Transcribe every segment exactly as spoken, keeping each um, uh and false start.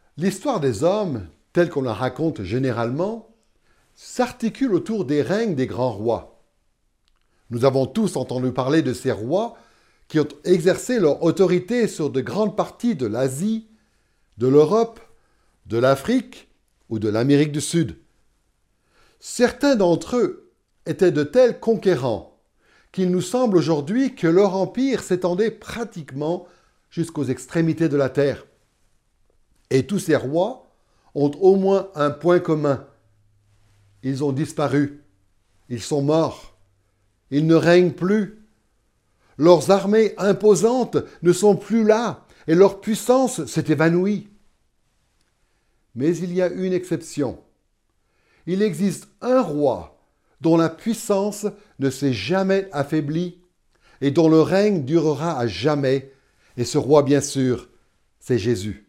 L'histoire des hommes, telle qu'on la raconte généralement, s'articule autour des règnes des grands rois. Nous avons tous entendu parler de ces rois qui ont exercé leur autorité sur de grandes parties de l'Asie, de l'Europe, de l'Afrique ou de l'Amérique du Sud. Certains d'entre eux étaient de tels conquérants qu'il nous semble aujourd'hui que leur empire s'étendait pratiquement jusqu'aux extrémités de la terre. Et tous ces rois ont au moins un point commun. Ils ont disparu. Ils sont morts. Ils ne règnent plus. Leurs armées imposantes ne sont plus là et leur puissance s'est évanouie. Mais il y a une exception. Il existe un roi dont la puissance ne s'est jamais affaiblie et dont le règne durera à jamais. Et ce roi, bien sûr, c'est Jésus.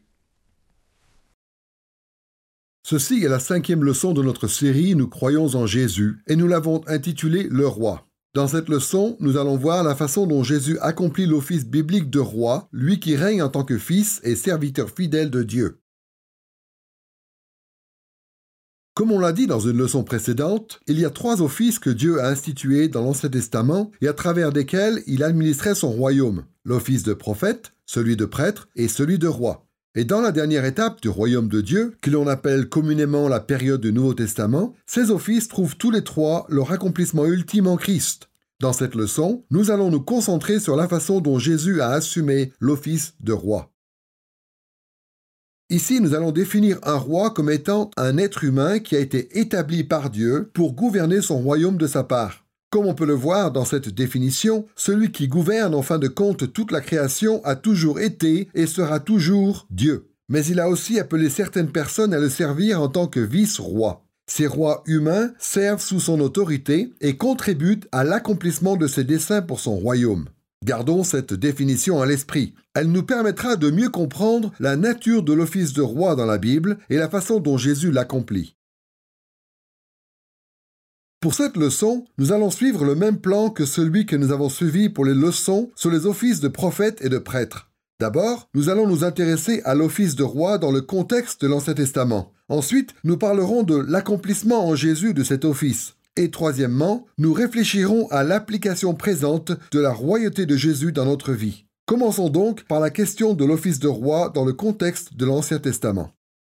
Ceci est la cinquième leçon de notre série « Nous croyons en Jésus » et nous l'avons intitulée « Le roi ». Dans cette leçon, nous allons voir la façon dont Jésus accomplit l'office biblique de roi, lui qui règne en tant que fils et serviteur fidèle de Dieu. Comme on l'a dit dans une leçon précédente, il y a trois offices que Dieu a institués dans l'Ancien Testament et à travers desquels il administrait son royaume, l'office de prophète, celui de prêtre et celui de roi. Et dans la dernière étape du royaume de Dieu, que l'on appelle communément la période du Nouveau Testament, ces offices trouvent tous les trois leur accomplissement ultime en Christ. Dans cette leçon, nous allons nous concentrer sur la façon dont Jésus a assumé l'office de roi. Ici, nous allons définir un roi comme étant un être humain qui a été établi par Dieu pour gouverner son royaume de sa part. Comme on peut le voir dans cette définition, celui qui gouverne en fin de compte toute la création a toujours été et sera toujours Dieu. Mais il a aussi appelé certaines personnes à le servir en tant que vice-roi. Ces rois humains servent sous son autorité et contribuent à l'accomplissement de ses desseins pour son royaume. Gardons cette définition à l'esprit. Elle nous permettra de mieux comprendre la nature de l'office de roi dans la Bible et la façon dont Jésus l'accomplit. Pour cette leçon, nous allons suivre le même plan que celui que nous avons suivi pour les leçons sur les offices de prophète et de prêtre. D'abord, nous allons nous intéresser à l'office de roi dans le contexte de l'Ancien Testament. Ensuite, nous parlerons de l'accomplissement en Jésus de cet office. Et troisièmement, nous réfléchirons à l'application présente de la royauté de Jésus dans notre vie. Commençons donc par la question de l'office de roi dans le contexte de l'Ancien Testament.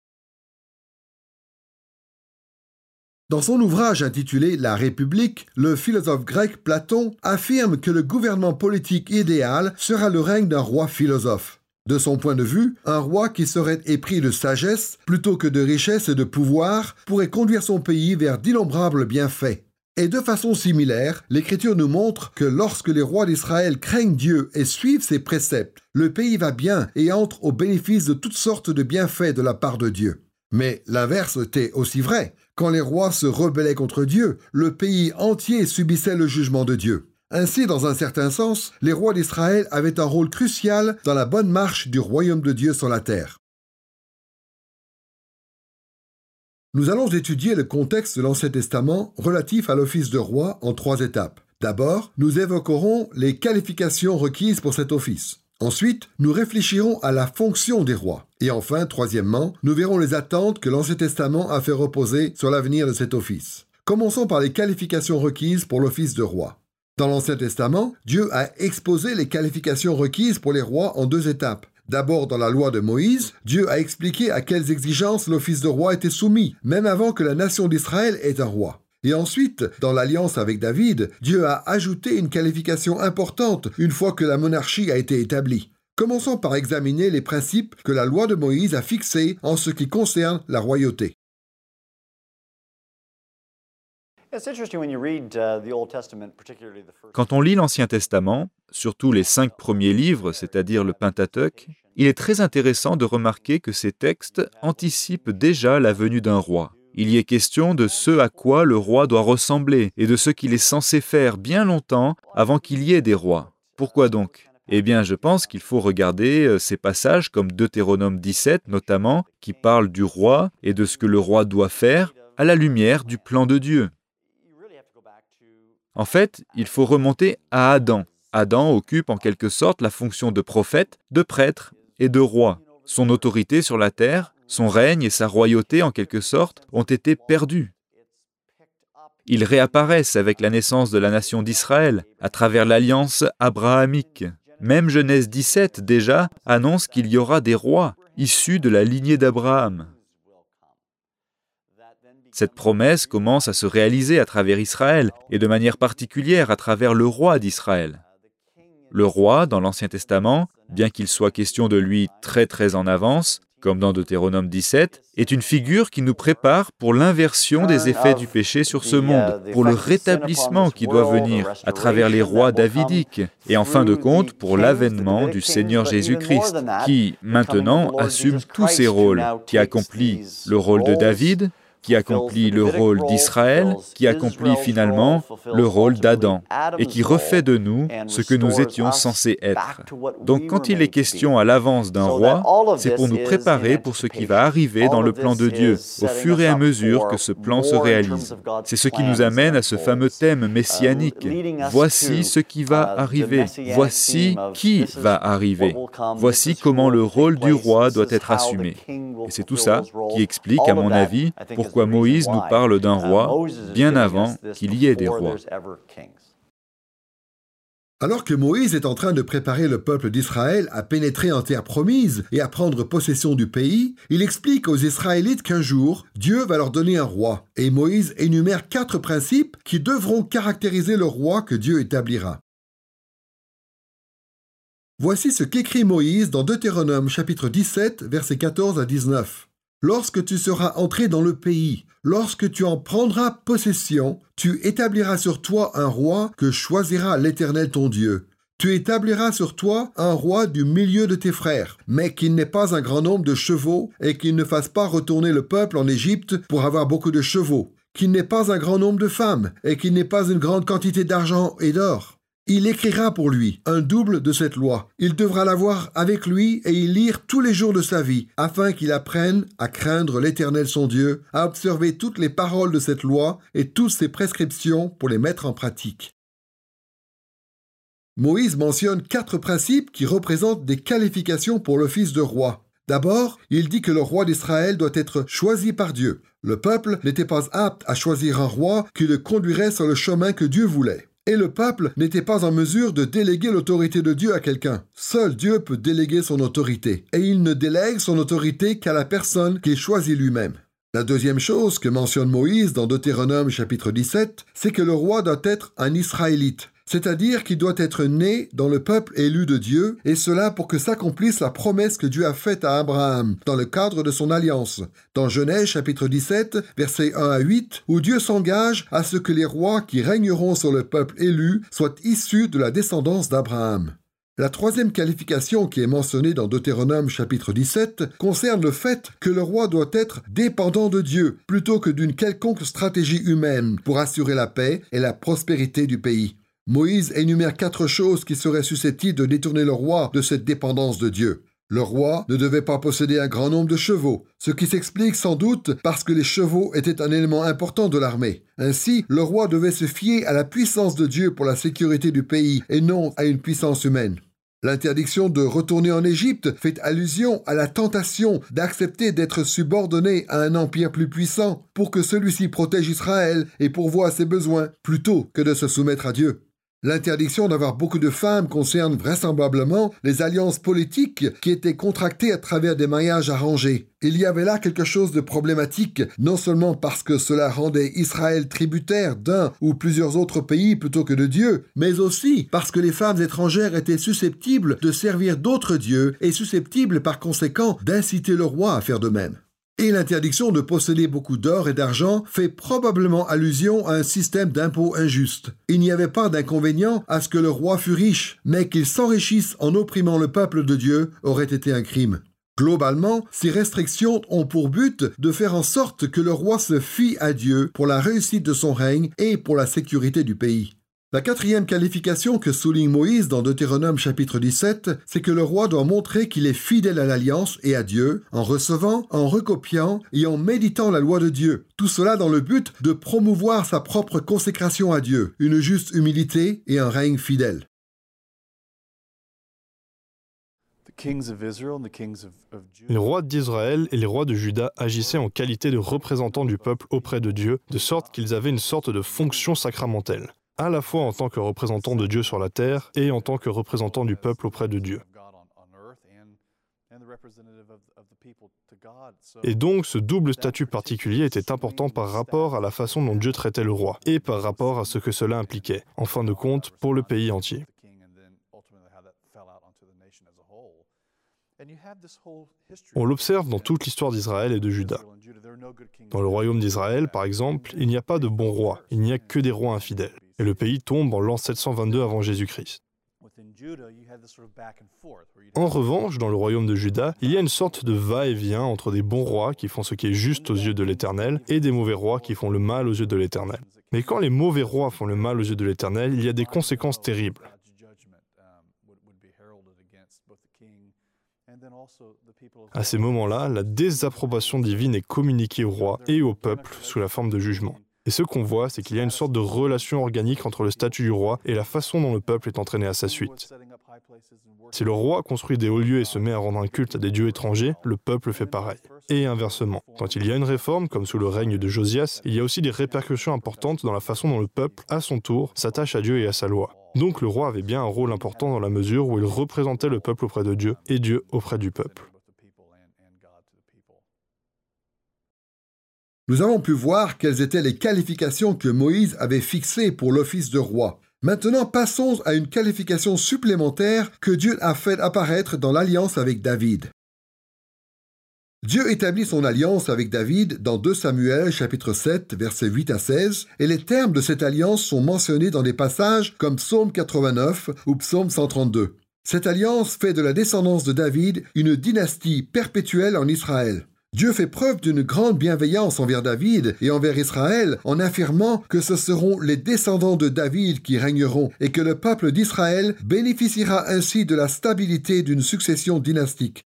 Dans son ouvrage intitulé « La République », le philosophe grec Platon affirme que le gouvernement politique idéal sera le règne d'un roi philosophe. De son point de vue, un roi qui serait épris de sagesse plutôt que de richesse et de pouvoir pourrait conduire son pays vers d'innombrables bienfaits. Et de façon similaire, l'Écriture nous montre que lorsque les rois d'Israël craignent Dieu et suivent ses préceptes, le pays va bien et entre au bénéfice de toutes sortes de bienfaits de la part de Dieu. Mais l'inverse était aussi vrai. Quand les rois se rebellaient contre Dieu, le pays entier subissait le jugement de Dieu. Ainsi, dans un certain sens, les rois d'Israël avaient un rôle crucial dans la bonne marche du royaume de Dieu sur la terre. Nous allons étudier le contexte de l'Ancien Testament relatif à l'office de roi en trois étapes. D'abord, nous évoquerons les qualifications requises pour cet office. Ensuite, nous réfléchirons à la fonction des rois. Et enfin, troisièmement, nous verrons les attentes que l'Ancien Testament a fait reposer sur l'avenir de cet office. Commençons par les qualifications requises pour l'office de roi. Dans l'Ancien Testament, Dieu a exposé les qualifications requises pour les rois en deux étapes. D'abord, dans la loi de Moïse, Dieu a expliqué à quelles exigences l'office de roi était soumis, même avant que la nation d'Israël ait un roi. Et ensuite, dans l'alliance avec David, Dieu a ajouté une qualification importante une fois que la monarchie a été établie. Commençons par examiner les principes que la loi de Moïse a fixés en ce qui concerne la royauté. Quand on lit l'Ancien Testament, surtout les cinq premiers livres, c'est-à-dire le Pentateuque, il est très intéressant de remarquer que ces textes anticipent déjà la venue d'un roi. Il y est question de ce à quoi le roi doit ressembler et de ce qu'il est censé faire bien longtemps avant qu'il y ait des rois. Pourquoi donc ? Eh bien, je pense qu'il faut regarder ces passages comme Deutéronome dix-sept notamment, qui parle du roi et de ce que le roi doit faire à la lumière du plan de Dieu. En fait, il faut remonter à Adam. Adam occupe en quelque sorte la fonction de prophète, de prêtre et de roi. Son autorité sur la terre Son règne et sa royauté, en quelque sorte, ont été perdus. Ils réapparaissent avec la naissance de la nation d'Israël, à travers l'alliance abrahamique. Même Genèse dix-sept, déjà, annonce qu'il y aura des rois issus de la lignée d'Abraham. Cette promesse commence à se réaliser à travers Israël, et de manière particulière à travers le roi d'Israël. Le roi, dans l'Ancien Testament, bien qu'il soit question de lui très très en avance, comme dans Deutéronome dix-sept, est une figure qui nous prépare pour l'inversion des effets du péché sur ce monde, pour le rétablissement qui doit venir à travers les rois davidiques, et en fin de compte pour l'avènement du Seigneur Jésus-Christ, qui maintenant assume tous ses rôles, qui accomplit le rôle de David, qui accomplit le rôle d'Israël, qui accomplit finalement le rôle d'Adam, et qui refait de nous ce que nous étions censés être. Donc quand il est question à l'avance d'un roi, c'est pour nous préparer pour ce qui va arriver dans le plan de Dieu, au fur et à mesure que ce plan se réalise. C'est ce qui nous amène à ce fameux thème messianique. Voici ce qui va arriver. Voici qui va arriver. Voici comment le rôle du roi doit être assumé. Et c'est tout ça qui explique, à mon avis, pourquoi Pourquoi Moïse nous parle d'un roi bien avant qu'il y ait des rois. Alors que Moïse est en train de préparer le peuple d'Israël à pénétrer en terre promise et à prendre possession du pays, il explique aux Israélites qu'un jour, Dieu va leur donner un roi. Et Moïse énumère quatre principes qui devront caractériser le roi que Dieu établira. Voici ce qu'écrit Moïse dans Deutéronome chapitre dix-sept, versets quatorze à dix-neuf. Lorsque tu seras entré dans le pays, lorsque tu en prendras possession, tu établiras sur toi un roi que choisira l'Éternel ton Dieu. Tu établiras sur toi un roi du milieu de tes frères, mais qu'il n'ait pas un grand nombre de chevaux et qu'il ne fasse pas retourner le peuple en Égypte pour avoir beaucoup de chevaux, qu'il n'ait pas un grand nombre de femmes et qu'il n'ait pas une grande quantité d'argent et d'or. Il écrira pour lui un double de cette loi. Il devra l'avoir avec lui et y lire tous les jours de sa vie, afin qu'il apprenne à craindre l'Éternel son Dieu, à observer toutes les paroles de cette loi et toutes ses prescriptions pour les mettre en pratique. Moïse mentionne quatre principes qui représentent des qualifications pour l'office de roi. D'abord, il dit que le roi d'Israël doit être choisi par Dieu. Le peuple n'était pas apte à choisir un roi qui le conduirait sur le chemin que Dieu voulait. Et le peuple n'était pas en mesure de déléguer l'autorité de Dieu à quelqu'un. Seul Dieu peut déléguer son autorité, et il ne délègue son autorité qu'à la personne qu'il choisit lui-même. La deuxième chose que mentionne Moïse dans Deutéronome chapitre dix-sept, c'est que le roi doit être un Israélite, c'est-à-dire qu'il doit être né dans le peuple élu de Dieu, et cela pour que s'accomplisse la promesse que Dieu a faite à Abraham dans le cadre de son alliance. Dans Genèse chapitre dix-sept, versets un à huit, où Dieu s'engage à ce que les rois qui régneront sur le peuple élu soient issus de la descendance d'Abraham. La troisième qualification qui est mentionnée dans Deutéronome chapitre dix-sept concerne le fait que le roi doit être dépendant de Dieu plutôt que d'une quelconque stratégie humaine pour assurer la paix et la prospérité du pays. Moïse énumère quatre choses qui seraient susceptibles de détourner le roi de cette dépendance de Dieu. Le roi ne devait pas posséder un grand nombre de chevaux, ce qui s'explique sans doute parce que les chevaux étaient un élément important de l'armée. Ainsi, le roi devait se fier à la puissance de Dieu pour la sécurité du pays et non à une puissance humaine. L'interdiction de retourner en Égypte fait allusion à la tentation d'accepter d'être subordonné à un empire plus puissant pour que celui-ci protège Israël et pourvoie à ses besoins, plutôt que de se soumettre à Dieu. L'interdiction d'avoir beaucoup de femmes concerne vraisemblablement les alliances politiques qui étaient contractées à travers des mariages arrangés. Il y avait là quelque chose de problématique, non seulement parce que cela rendait Israël tributaire d'un ou plusieurs autres pays plutôt que de Dieu, mais aussi parce que les femmes étrangères étaient susceptibles de servir d'autres dieux et susceptibles par conséquent d'inciter le roi à faire de même. Et l'interdiction de posséder beaucoup d'or et d'argent fait probablement allusion à un système d'impôts injuste. Il n'y avait pas d'inconvénient à ce que le roi fût riche, mais qu'il s'enrichisse en opprimant le peuple de Dieu aurait été un crime. Globalement, ces restrictions ont pour but de faire en sorte que le roi se fie à Dieu pour la réussite de son règne et pour la sécurité du pays. La quatrième qualification que souligne Moïse dans Deutéronome chapitre dix-sept, c'est que le roi doit montrer qu'il est fidèle à l'alliance et à Dieu, en recevant, en recopiant et en méditant la loi de Dieu. Tout cela dans le but de promouvoir sa propre consécration à Dieu, une juste humilité et un règne fidèle. Les rois d'Israël et les rois de Juda agissaient en qualité de représentants du peuple auprès de Dieu, de sorte qu'ils avaient une sorte de fonction sacramentelle, à la fois en tant que représentants de Dieu sur la terre et en tant que représentants du peuple auprès de Dieu. Et donc, ce double statut particulier était important par rapport à la façon dont Dieu traitait le roi, et par rapport à ce que cela impliquait, en fin de compte, pour le pays entier. On l'observe dans toute l'histoire d'Israël et de Juda. Dans le royaume d'Israël, par exemple, il n'y a pas de bons rois, il n'y a que des rois infidèles. Et le pays tombe en l'an sept cent vingt-deux avant Jésus-Christ. En revanche, dans le royaume de Juda, il y a une sorte de va-et-vient entre des bons rois qui font ce qui est juste aux yeux de l'Éternel et des mauvais rois qui font le mal aux yeux de l'Éternel. Mais quand les mauvais rois font le mal aux yeux de l'Éternel, il y a des conséquences terribles. À ces moments-là, la désapprobation divine est communiquée au roi et au peuple sous la forme de jugement. Et ce qu'on voit, c'est qu'il y a une sorte de relation organique entre le statut du roi et la façon dont le peuple est entraîné à sa suite. Si le roi construit des hauts lieux et se met à rendre un culte à des dieux étrangers, le peuple fait pareil. Et inversement, quand il y a une réforme, comme sous le règne de Josias, il y a aussi des répercussions importantes dans la façon dont le peuple, à son tour, s'attache à Dieu et à sa loi. Donc le roi avait bien un rôle important dans la mesure où il représentait le peuple auprès de Dieu et Dieu auprès du peuple. Nous avons pu voir quelles étaient les qualifications que Moïse avait fixées pour l'office de roi. Maintenant, passons à une qualification supplémentaire que Dieu a fait apparaître dans l'alliance avec David. Dieu établit son alliance avec David dans deux Samuel, chapitre sept, versets huit à seize, et les termes de cette alliance sont mentionnés dans des passages comme Psaume quatre-vingt-neuf ou Psaume cent trente-deux. Cette alliance fait de la descendance de David une dynastie perpétuelle en Israël. Dieu fait preuve d'une grande bienveillance envers David et envers Israël en affirmant que ce seront les descendants de David qui régneront et que le peuple d'Israël bénéficiera ainsi de la stabilité d'une succession dynastique.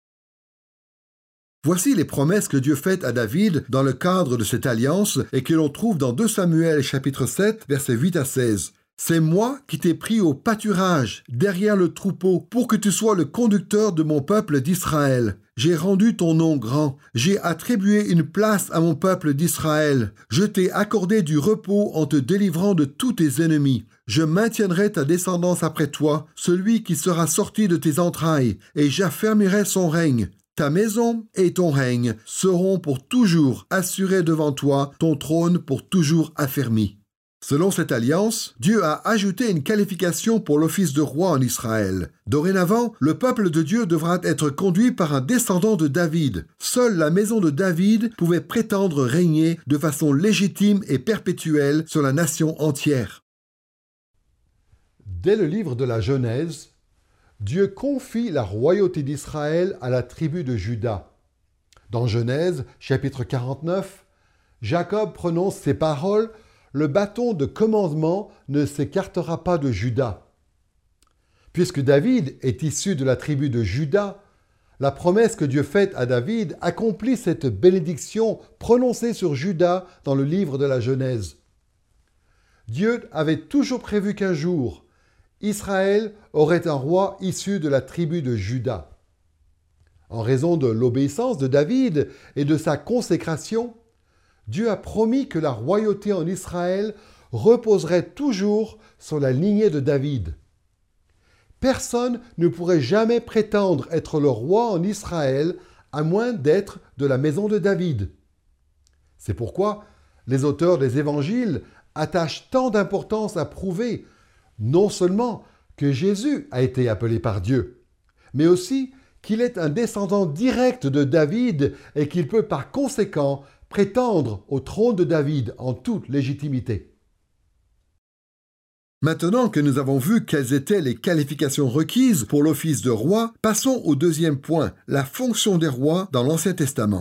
Voici les promesses que Dieu fait à David dans le cadre de cette alliance et que l'on trouve dans deux Samuel chapitre sept, versets huit à seize. « C'est moi qui t'ai pris au pâturage, derrière le troupeau, pour que tu sois le conducteur de mon peuple d'Israël. J'ai rendu ton nom grand. J'ai attribué une place à mon peuple d'Israël. Je t'ai accordé du repos en te délivrant de tous tes ennemis. Je maintiendrai ta descendance après toi, celui qui sera sorti de tes entrailles, et j'affermirai son règne. Ta maison et ton règne seront pour toujours assurés devant toi, ton trône pour toujours affermi. » Selon cette alliance, Dieu a ajouté une qualification pour l'office de roi en Israël. Dorénavant, le peuple de Dieu devra être conduit par un descendant de David. Seule la maison de David pouvait prétendre régner de façon légitime et perpétuelle sur la nation entière. Dès le livre de la Genèse, Dieu confie la royauté d'Israël à la tribu de Juda. Dans Genèse, chapitre quarante-neuf, Jacob prononce ces paroles: « Le bâton de commandement ne s'écartera pas de Juda. » Puisque David est issu de la tribu de Juda, la promesse que Dieu fait à David accomplit cette bénédiction prononcée sur Juda dans le livre de la Genèse. Dieu avait toujours prévu qu'un jour, Israël aurait un roi issu de la tribu de Juda. En raison de l'obéissance de David et de sa consécration, Dieu a promis que la royauté en Israël reposerait toujours sur la lignée de David. Personne ne pourrait jamais prétendre être le roi en Israël à moins d'être de la maison de David. C'est pourquoi les auteurs des évangiles attachent tant d'importance à prouver non seulement que Jésus a été appelé par Dieu, mais aussi qu'il est un descendant direct de David et qu'il peut par conséquent prétendre au trône de David en toute légitimité. Maintenant que nous avons vu quelles étaient les qualifications requises pour l'office de roi, passons au deuxième point, la fonction des rois dans l'Ancien Testament.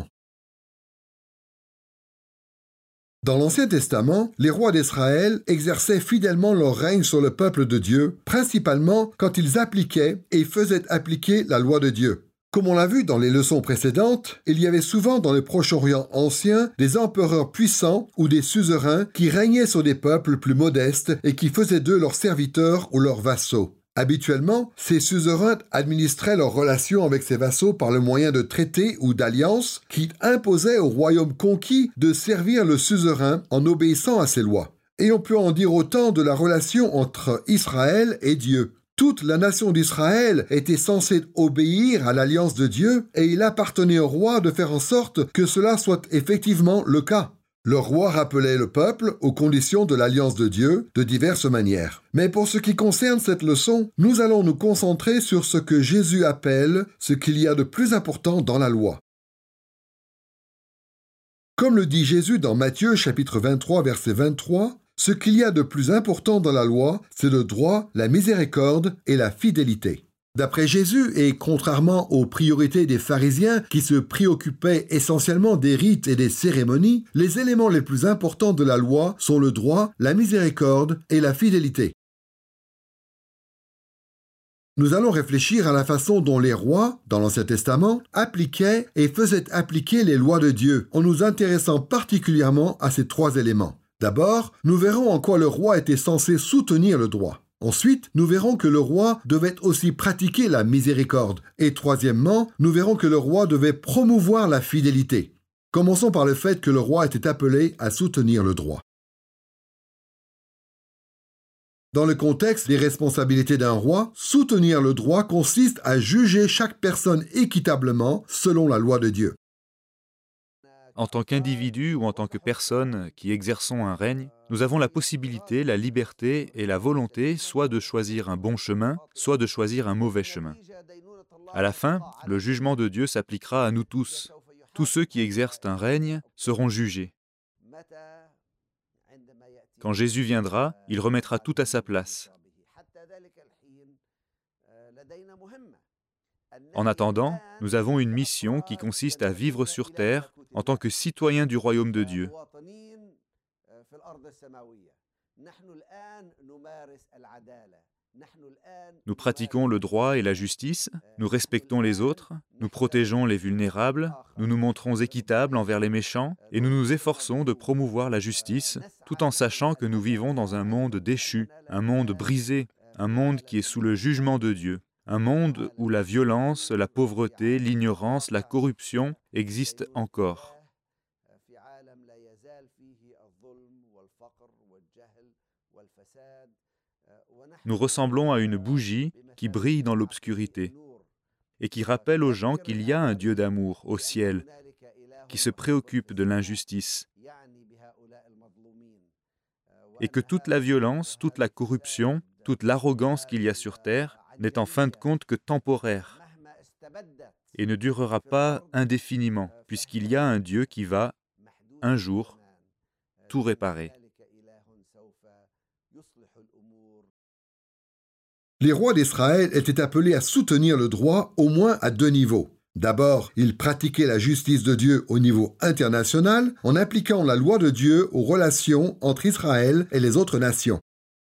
Dans l'Ancien Testament, les rois d'Israël exerçaient fidèlement leur règne sur le peuple de Dieu, principalement quand ils appliquaient et faisaient appliquer la loi de Dieu. Comme on l'a vu dans les leçons précédentes, il y avait souvent dans le Proche-Orient ancien des empereurs puissants ou des suzerains qui régnaient sur des peuples plus modestes et qui faisaient d'eux leurs serviteurs ou leurs vassaux. Habituellement, ces suzerains administraient leurs relations avec ces vassaux par le moyen de traités ou d'alliances qui imposaient au royaume conquis de servir le suzerain en obéissant à ses lois. Et on peut en dire autant de la relation entre Israël et Dieu. Toute la nation d'Israël était censée obéir à l'alliance de Dieu et il appartenait au roi de faire en sorte que cela soit effectivement le cas. Le roi rappelait le peuple aux conditions de l'alliance de Dieu de diverses manières. Mais pour ce qui concerne cette leçon, nous allons nous concentrer sur ce que Jésus appelle ce qu'il y a de plus important dans la loi. Comme le dit Jésus dans Matthieu chapitre vingt-trois verset vingt-trois, ce qu'il y a de plus important dans la loi, c'est le droit, la miséricorde et la fidélité. D'après Jésus, et contrairement aux priorités des pharisiens qui se préoccupaient essentiellement des rites et des cérémonies, les éléments les plus importants de la loi sont le droit, la miséricorde et la fidélité. Nous allons réfléchir à la façon dont les rois, dans l'Ancien Testament, appliquaient et faisaient appliquer les lois de Dieu, en nous intéressant particulièrement à ces trois éléments. D'abord, nous verrons en quoi le roi était censé soutenir le droit. Ensuite, nous verrons que le roi devait aussi pratiquer la miséricorde. Et troisièmement, nous verrons que le roi devait promouvoir la fidélité. Commençons par le fait que le roi était appelé à soutenir le droit. Dans le contexte des responsabilités d'un roi, soutenir le droit consiste à juger chaque personne équitablement selon la loi de Dieu. En tant qu'individu ou en tant que personne qui exerçons un règne, nous avons la possibilité, la liberté et la volonté soit de choisir un bon chemin, soit de choisir un mauvais chemin. À la fin, le jugement de Dieu s'appliquera à nous tous. Tous ceux qui exercent un règne seront jugés. Quand Jésus viendra, il remettra tout à sa place. En attendant, nous avons une mission qui consiste à vivre sur terre en tant que citoyens du royaume de Dieu. Nous pratiquons le droit et la justice, nous respectons les autres, nous protégeons les vulnérables, nous nous montrons équitables envers les méchants et nous nous efforçons de promouvoir la justice tout en sachant que nous vivons dans un monde déchu, un monde brisé, un monde qui est sous le jugement de Dieu. Un monde où la violence, la pauvreté, l'ignorance, la corruption existent encore. Nous ressemblons à une bougie qui brille dans l'obscurité et qui rappelle aux gens qu'il y a un Dieu d'amour au ciel qui se préoccupe de l'injustice et que toute la violence, toute la corruption, toute l'arrogance qu'il y a sur terre n'est en fin de compte que temporaire et ne durera pas indéfiniment, puisqu'il y a un Dieu qui va, un jour, tout réparer. Les rois d'Israël étaient appelés à soutenir le droit au moins à deux niveaux. D'abord, ils pratiquaient la justice de Dieu au niveau international en appliquant la loi de Dieu aux relations entre Israël et les autres nations.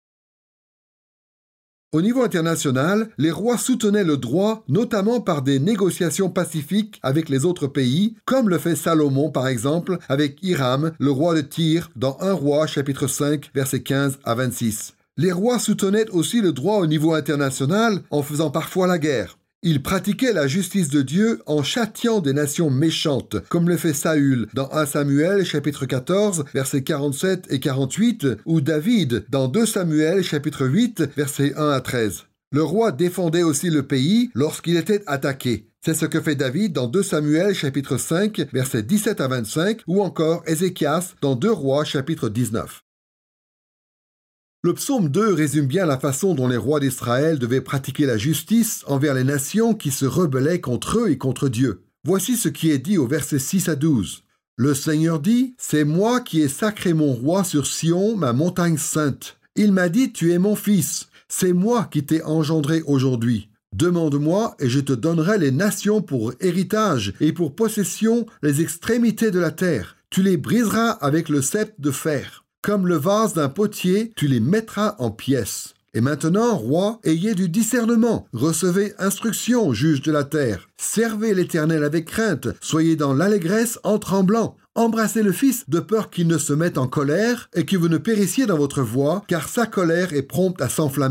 Au niveau international, les rois soutenaient le droit notamment par des négociations pacifiques avec les autres pays, comme le fait Salomon par exemple avec Hiram, le roi de Tyr, dans un roi chapitre cinq, versets quinze à vingt-six. Les rois soutenaient aussi le droit au niveau international en faisant parfois la guerre. Ils pratiquaient la justice de Dieu en châtiant des nations méchantes, comme le fait Saül dans un Samuel chapitre quatorze, versets quarante-sept et quarante-huit, ou David dans deux Samuel chapitre huit, versets un à treize. Le roi défendait aussi le pays lorsqu'il était attaqué. C'est ce que fait David dans deux Samuel chapitre cinq, versets dix-sept à vingt-cinq, ou encore Ézéchias dans deux Rois chapitre dix-neuf. Le psaume deux résume bien la façon dont les rois d'Israël devaient pratiquer la justice envers les nations qui se rebellaient contre eux et contre Dieu. Voici ce qui est dit au verset six à douze. Le Seigneur dit, « C'est moi qui ai sacré mon roi sur Sion, ma montagne sainte. Il m'a dit, tu es mon fils. C'est moi qui t'ai engendré aujourd'hui. Demande-moi et je te donnerai les nations pour héritage et pour possession les extrémités de la terre. Tu les briseras avec le sceptre de fer. Comme le vase d'un potier, tu les mettras en pièces. Et maintenant, roi, ayez du discernement, recevez instruction, juge de la terre. Servez l'Éternel avec crainte, soyez dans l'allégresse en tremblant. Embrassez le Fils de peur qu'il ne se mette en colère et que vous ne périssiez dans votre voie, car sa colère est prompte à s'enflammer.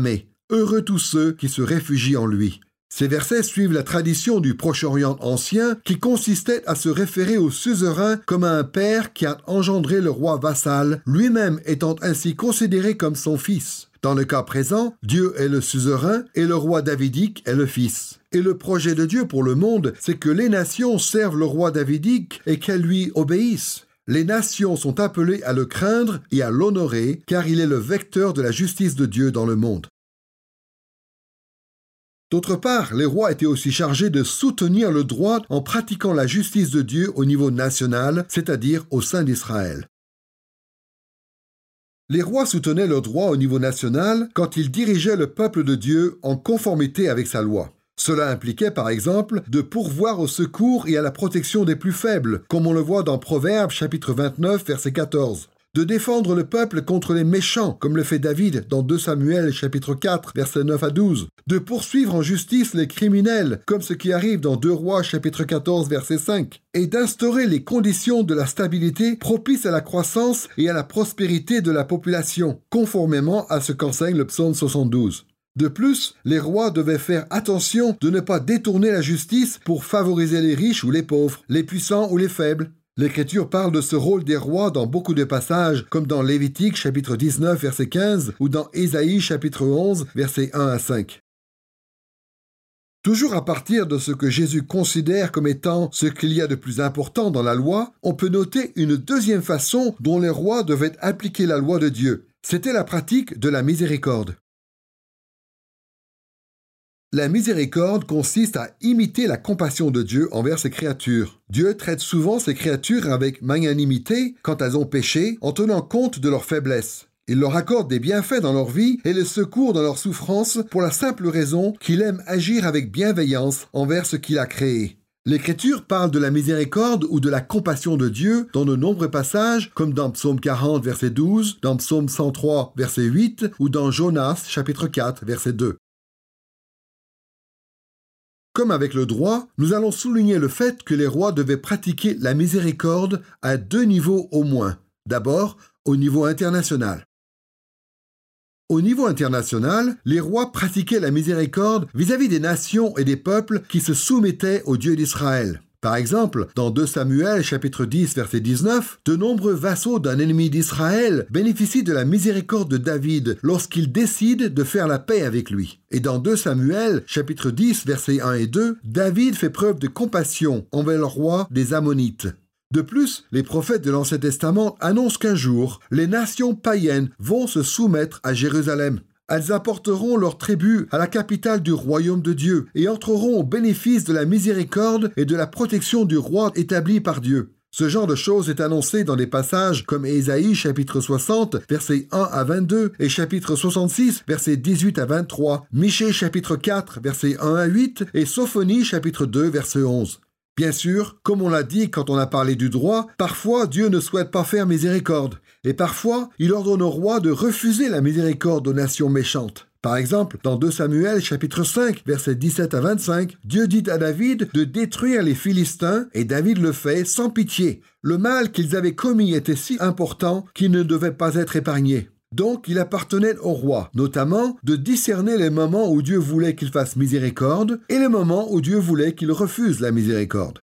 Heureux tous ceux qui se réfugient en lui. Ces versets suivent la tradition du Proche-Orient ancien qui consistait à se référer au suzerain comme à un père qui a engendré le roi vassal, lui-même étant ainsi considéré comme son fils. Dans le cas présent, Dieu est le suzerain et le roi davidique est le fils. Et le projet de Dieu pour le monde, c'est que les nations servent le roi davidique et qu'elles lui obéissent. Les nations sont appelées à le craindre et à l'honorer, car il est le vecteur de la justice de Dieu dans le monde. D'autre part, les rois étaient aussi chargés de soutenir le droit en pratiquant la justice de Dieu au niveau national, c'est-à-dire au sein d'Israël. Les rois soutenaient le droit au niveau national quand ils dirigeaient le peuple de Dieu en conformité avec sa loi. Cela impliquait par exemple de pourvoir au secours et à la protection des plus faibles, comme on le voit dans Proverbes chapitre vingt-neuf verset quatorze. De défendre le peuple contre les méchants, comme le fait David dans deux Samuel chapitre quatre versets neuf à douze. De poursuivre en justice les criminels, comme ce qui arrive dans deux Rois chapitre quatorze verset cinq. Et d'instaurer les conditions de la stabilité propices à la croissance et à la prospérité de la population, conformément à ce qu'enseigne le psaume soixante-douze. De plus, les rois devaient faire attention de ne pas détourner la justice pour favoriser les riches ou les pauvres, les puissants ou les faibles. L'Écriture parle de ce rôle des rois dans beaucoup de passages, comme dans Lévitique chapitre dix-neuf verset quinze ou dans Ésaïe chapitre onze versets un à cinq. Toujours à partir de ce que Jésus considère comme étant ce qu'il y a de plus important dans la loi, on peut noter une deuxième façon dont les rois devaient appliquer la loi de Dieu. C'était la pratique de la miséricorde. La miséricorde consiste à imiter la compassion de Dieu envers ses créatures. Dieu traite souvent ses créatures avec magnanimité quand elles ont péché, en tenant compte de leurs faiblesses. Il leur accorde des bienfaits dans leur vie et les secours dans leur souffrance pour la simple raison qu'il aime agir avec bienveillance envers ce qu'il a créé. L'Écriture parle de la miséricorde ou de la compassion de Dieu dans de nombreux passages, comme dans Psaume quarante, verset douze, dans Psaume cent trois, verset huit, ou dans Jonas, chapitre quatre, verset deux. Comme avec le droit, nous allons souligner le fait que les rois devaient pratiquer la miséricorde à deux niveaux au moins. D'abord, au niveau international. Au niveau international, les rois pratiquaient la miséricorde vis-à-vis des nations et des peuples qui se soumettaient au Dieu d'Israël. Par exemple, dans deux Samuel chapitre dix verset dix-neuf, de nombreux vassaux d'un ennemi d'Israël bénéficient de la miséricorde de David lorsqu'il décide de faire la paix avec lui. Et dans deux Samuel chapitre dix versets un et deux, David fait preuve de compassion envers le roi des Ammonites. De plus, les prophètes de l'Ancien Testament annoncent qu'un jour, les nations païennes vont se soumettre à Jérusalem. Elles apporteront leur tribut à la capitale du royaume de Dieu et entreront au bénéfice de la miséricorde et de la protection du roi établi par Dieu. Ce genre de choses est annoncé dans des passages comme Ésaïe chapitre soixante, versets un à vingt-deux et chapitre soixante-six, versets dix-huit à vingt-trois, Michée chapitre quatre, versets un à huit et Sophonie chapitre deux, verset onze. Bien sûr, comme on l'a dit quand on a parlé du droit, parfois Dieu ne souhaite pas faire miséricorde, et parfois il ordonne au roi de refuser la miséricorde aux nations méchantes. Par exemple, dans deux Samuel chapitre cinq, versets dix-sept à vingt-cinq, Dieu dit à David de détruire les Philistins, et David le fait sans pitié. Le mal qu'ils avaient commis était si important qu'il ne devait pas être épargné. Donc, il appartenait au roi, notamment de discerner les moments où Dieu voulait qu'il fasse miséricorde et les moments où Dieu voulait qu'il refuse la miséricorde.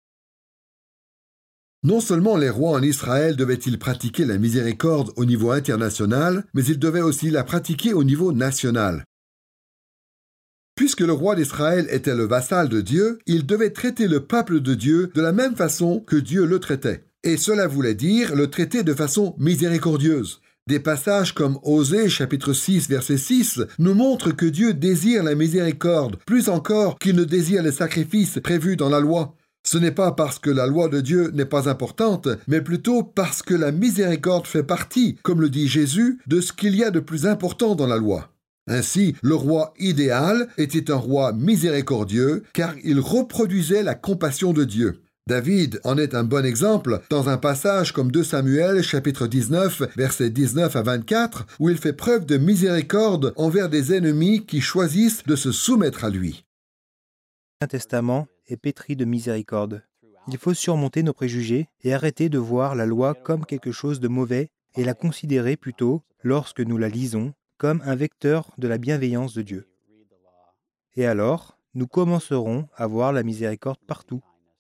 Non seulement les rois en Israël devaient-ils pratiquer la miséricorde au niveau international, mais ils devaient aussi la pratiquer au niveau national. Puisque le roi d'Israël était le vassal de Dieu, il devait traiter le peuple de Dieu de la même façon que Dieu le traitait. Et cela voulait dire le traiter de façon miséricordieuse. Des passages comme Osée chapitre six verset six nous montrent que Dieu désire la miséricorde, plus encore qu'il ne désire les sacrifices prévus dans la loi. Ce n'est pas parce que la loi de Dieu n'est pas importante, mais plutôt parce que la miséricorde fait partie, comme le dit Jésus, de ce qu'il y a de plus important dans la loi. Ainsi, le roi idéal était un roi miséricordieux, car il reproduisait la compassion de Dieu. David en est un bon exemple dans un passage comme deux Samuel chapitre dix-neuf versets dix-neuf à vingt-quatre où il fait preuve de miséricorde envers des ennemis qui choisissent de se soumettre à lui. L'Ancien Testament est pétri de miséricorde. Il faut surmonter nos préjugés et arrêter de voir la loi comme quelque chose de mauvais et la considérer plutôt, lorsque nous la lisons, comme un vecteur de la bienveillance de Dieu. Et alors, nous commencerons à voir la miséricorde partout.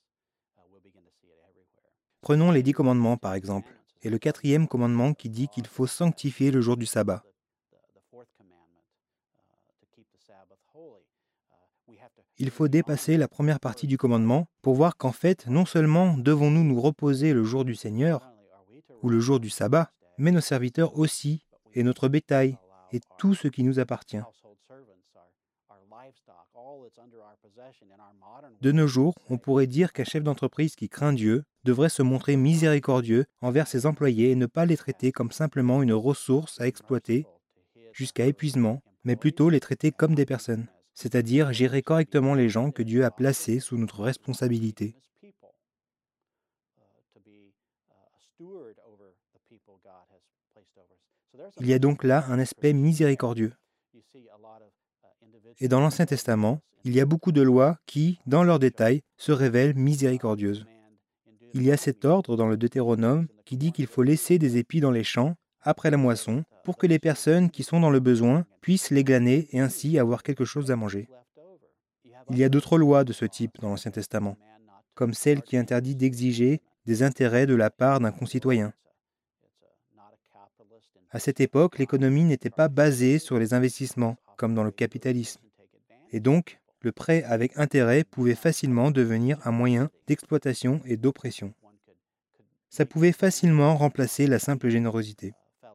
Prenons les dix commandements par exemple, et le quatrième commandement qui dit qu'il faut sanctifier le jour du sabbat. Il faut dépasser la première partie du commandement pour voir qu'en fait, non seulement devons-nous nous reposer le jour du Seigneur, ou le jour du sabbat, mais nos serviteurs aussi, et notre bétail, et tout ce qui nous appartient. De nos jours, on pourrait dire qu'un chef d'entreprise qui craint Dieu devrait se montrer miséricordieux envers ses employés et ne pas les traiter comme simplement une ressource à exploiter jusqu'à épuisement, mais plutôt les traiter comme des personnes, c'est-à-dire gérer correctement les gens que Dieu a placés sous notre responsabilité. Il y a donc là un aspect miséricordieux. Et dans l'Ancien Testament, il y a beaucoup de lois qui, dans leurs détails, se révèlent miséricordieuses. Il y a cet ordre dans le Deutéronome qui dit qu'il faut laisser des épis dans les champs après la moisson pour que les personnes qui sont dans le besoin puissent les glaner et ainsi avoir quelque chose à manger. Il y a d'autres lois de ce type dans l'Ancien Testament, comme celle qui interdit d'exiger des intérêts de la part d'un concitoyen. À cette époque, l'économie n'était pas basée sur les investissements, comme dans le capitalisme. Et donc, le prêt avec intérêt pouvait facilement devenir un moyen d'exploitation et d'oppression. Ça pouvait facilement remplacer la simple générosité.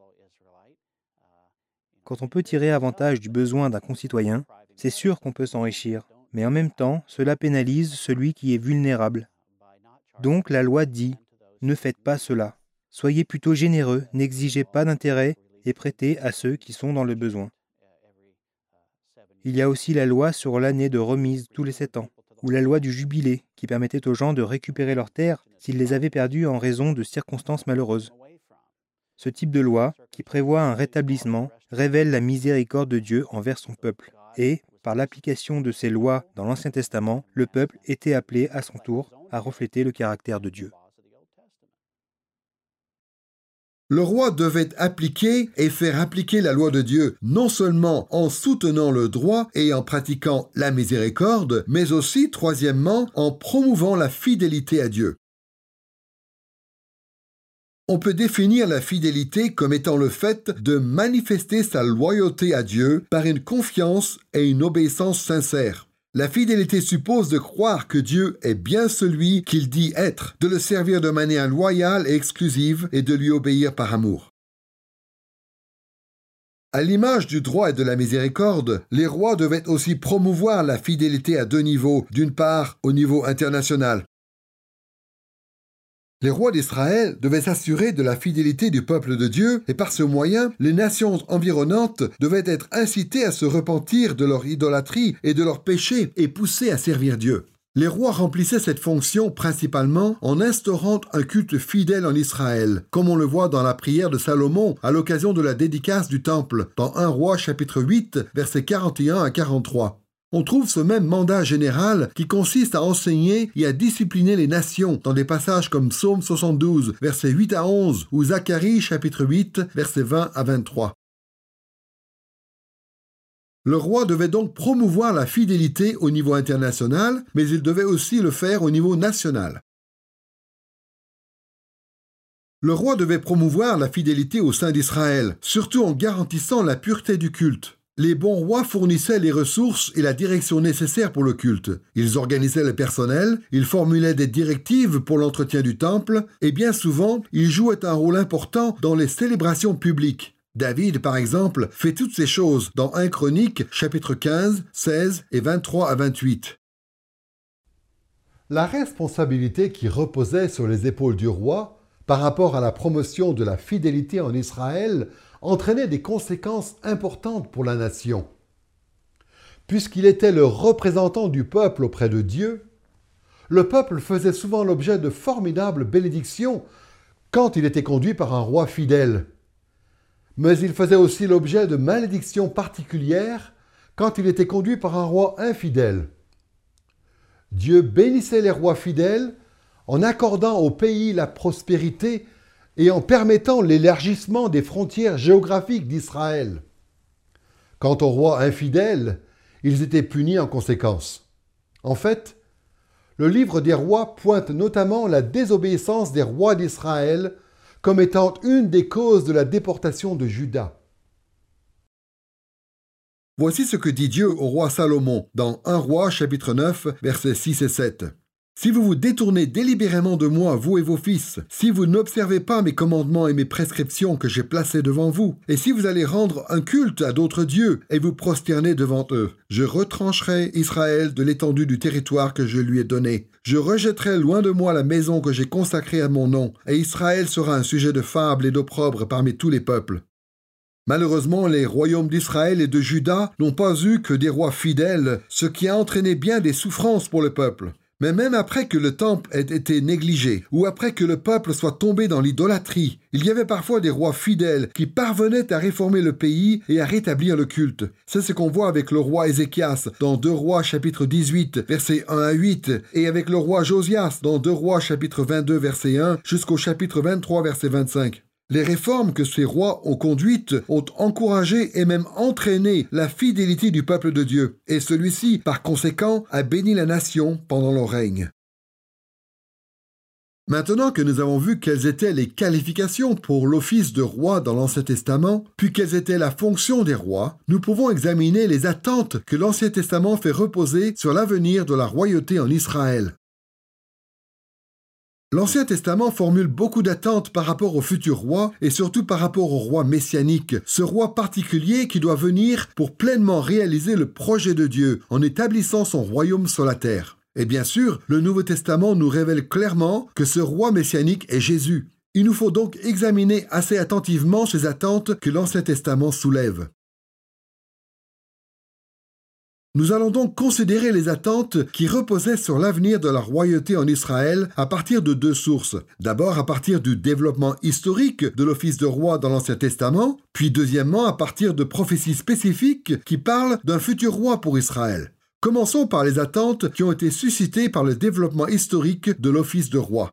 Quand on peut tirer avantage du besoin d'un concitoyen, c'est sûr qu'on peut s'enrichir, mais en même temps, cela pénalise celui qui est vulnérable. Donc la loi dit « Ne faites pas cela. Soyez plutôt généreux, n'exigez pas d'intérêt et prêtez à ceux qui sont dans le besoin. » Il y a aussi la loi sur l'année de remise tous les sept ans, ou la loi du jubilé qui permettait aux gens de récupérer leurs terres s'ils les avaient perdues en raison de circonstances malheureuses. Ce type de loi, qui prévoit un rétablissement, révèle la miséricorde de Dieu envers son peuple. Et, par l'application de ces lois dans l'Ancien Testament, le peuple était appelé à son tour à refléter le caractère de Dieu. Le roi devait appliquer et faire appliquer la loi de Dieu, non seulement en soutenant le droit et en pratiquant la miséricorde, mais aussi, troisièmement, en promouvant la fidélité à Dieu. On peut définir la fidélité comme étant le fait de manifester sa loyauté à Dieu par une confiance et une obéissance sincères. La fidélité suppose de croire que Dieu est bien celui qu'il dit être, de le servir de manière loyale et exclusive et de lui obéir par amour. À l'image du droit et de la miséricorde, les rois devaient aussi promouvoir la fidélité à deux niveaux, d'une part au niveau international. Les rois d'Israël devaient s'assurer de la fidélité du peuple de Dieu et par ce moyen, les nations environnantes devaient être incitées à se repentir de leur idolâtrie et de leurs péchés et poussées à servir Dieu. Les rois remplissaient cette fonction principalement en instaurant un culte fidèle en Israël, comme on le voit dans la prière de Salomon à l'occasion de la dédicace du temple, dans premier Roi chapitre huit, versets quarante et un à quarante-trois. On trouve ce même mandat général qui consiste à enseigner et à discipliner les nations dans des passages comme Psaume soixante-douze, versets huit à onze, ou Zacharie, chapitre huit, versets vingt à vingt-trois. Le roi devait donc promouvoir la fidélité au niveau international, mais il devait aussi le faire au niveau national. Le roi devait promouvoir la fidélité au sein d'Israël, surtout en garantissant la pureté du culte. Les bons rois fournissaient les ressources et la direction nécessaires pour le culte. Ils organisaient le personnel, ils formulaient des directives pour l'entretien du temple, et bien souvent, ils jouaient un rôle important dans les célébrations publiques. David, par exemple, fait toutes ces choses dans premier Chroniques, chapitre quinze, seize et vingt-trois à vingt-huit. La responsabilité qui reposait sur les épaules du roi par rapport à la promotion de la fidélité en Israël entraînait des conséquences importantes pour la nation. Puisqu'il était le représentant du peuple auprès de Dieu, le peuple faisait souvent l'objet de formidables bénédictions quand il était conduit par un roi fidèle. Mais il faisait aussi l'objet de malédictions particulières quand il était conduit par un roi infidèle. Dieu bénissait les rois fidèles en accordant au pays la prospérité et en permettant l'élargissement des frontières géographiques d'Israël. Quant aux rois infidèles, ils étaient punis en conséquence. En fait, le livre des rois pointe notamment la désobéissance des rois d'Israël comme étant une des causes de la déportation de Juda. Voici ce que dit Dieu au roi Salomon dans un roi chapitre neuf, versets six et sept. « Si vous vous détournez délibérément de moi, vous et vos fils, si vous n'observez pas mes commandements et mes prescriptions que j'ai placés devant vous, et si vous allez rendre un culte à d'autres dieux et vous prosterner devant eux, je retrancherai Israël de l'étendue du territoire que je lui ai donné. Je rejetterai loin de moi la maison que j'ai consacrée à mon nom, et Israël sera un sujet de fable et d'opprobre parmi tous les peuples. » Malheureusement, les royaumes d'Israël et de Juda n'ont pas eu que des rois fidèles, ce qui a entraîné bien des souffrances pour le peuple. Mais même après que le temple ait été négligé, ou après que le peuple soit tombé dans l'idolâtrie, il y avait parfois des rois fidèles qui parvenaient à réformer le pays et à rétablir le culte. C'est ce qu'on voit avec le roi Ézéchias dans deux Rois chapitre dix-huit, versets un à huit, et avec le roi Josias dans deux Rois chapitre vingt-deux, verset un, jusqu'au chapitre vingt-trois, verset vingt-cinq. Les réformes que ces rois ont conduites ont encouragé et même entraîné la fidélité du peuple de Dieu, et celui-ci, par conséquent, a béni la nation pendant leur règne. Maintenant que nous avons vu quelles étaient les qualifications pour l'office de roi dans l'Ancien Testament, puis quelle était la fonction des rois, nous pouvons examiner les attentes que l'Ancien Testament fait reposer sur l'avenir de la royauté en Israël. L'Ancien Testament formule beaucoup d'attentes par rapport au futur roi et surtout par rapport au roi messianique, ce roi particulier qui doit venir pour pleinement réaliser le projet de Dieu en établissant son royaume sur la terre. Et bien sûr, le Nouveau Testament nous révèle clairement que ce roi messianique est Jésus. Il nous faut donc examiner assez attentivement ces attentes que l'Ancien Testament soulève. Nous allons donc considérer les attentes qui reposaient sur l'avenir de la royauté en Israël à partir de deux sources. D'abord à partir du développement historique de l'office de roi dans l'Ancien Testament, puis deuxièmement à partir de prophéties spécifiques qui parlent d'un futur roi pour Israël. Commençons par les attentes qui ont été suscitées par le développement historique de l'office de roi.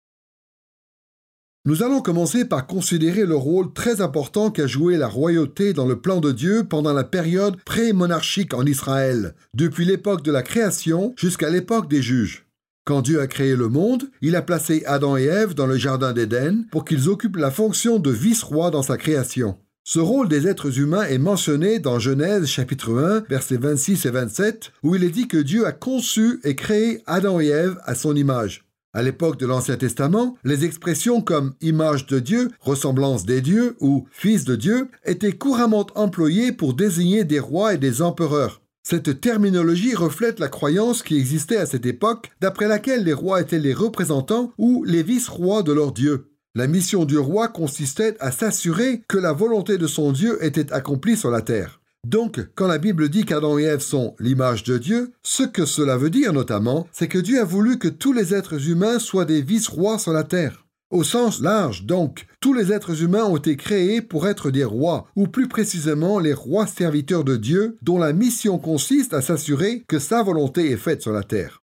Nous allons commencer par considérer le rôle très important qu'a joué la royauté dans le plan de Dieu pendant la période pré-monarchique en Israël, depuis l'époque de la création jusqu'à l'époque des juges. Quand Dieu a créé le monde, il a placé Adam et Ève dans le jardin d'Éden pour qu'ils occupent la fonction de vice-roi dans sa création. Ce rôle des êtres humains est mentionné dans Genèse chapitre un, versets vingt-six et vingt-sept, où il est dit que Dieu a conçu et créé Adam et Ève à son image. À l'époque de l'Ancien Testament, les expressions comme « image de Dieu »,« ressemblance des dieux » ou « fils de Dieu » étaient couramment employées pour désigner des rois et des empereurs. Cette terminologie reflète la croyance qui existait à cette époque, d'après laquelle les rois étaient les représentants ou les vice-rois de leur Dieu. La mission du roi consistait à s'assurer que la volonté de son Dieu était accomplie sur la terre. Donc, quand la Bible dit qu'Adam et Ève sont l'image de Dieu, ce que cela veut dire notamment, c'est que Dieu a voulu que tous les êtres humains soient des vice-rois sur la terre. Au sens large, donc, tous les êtres humains ont été créés pour être des rois, ou plus précisément les rois serviteurs de Dieu, dont la mission consiste à s'assurer que sa volonté est faite sur la terre.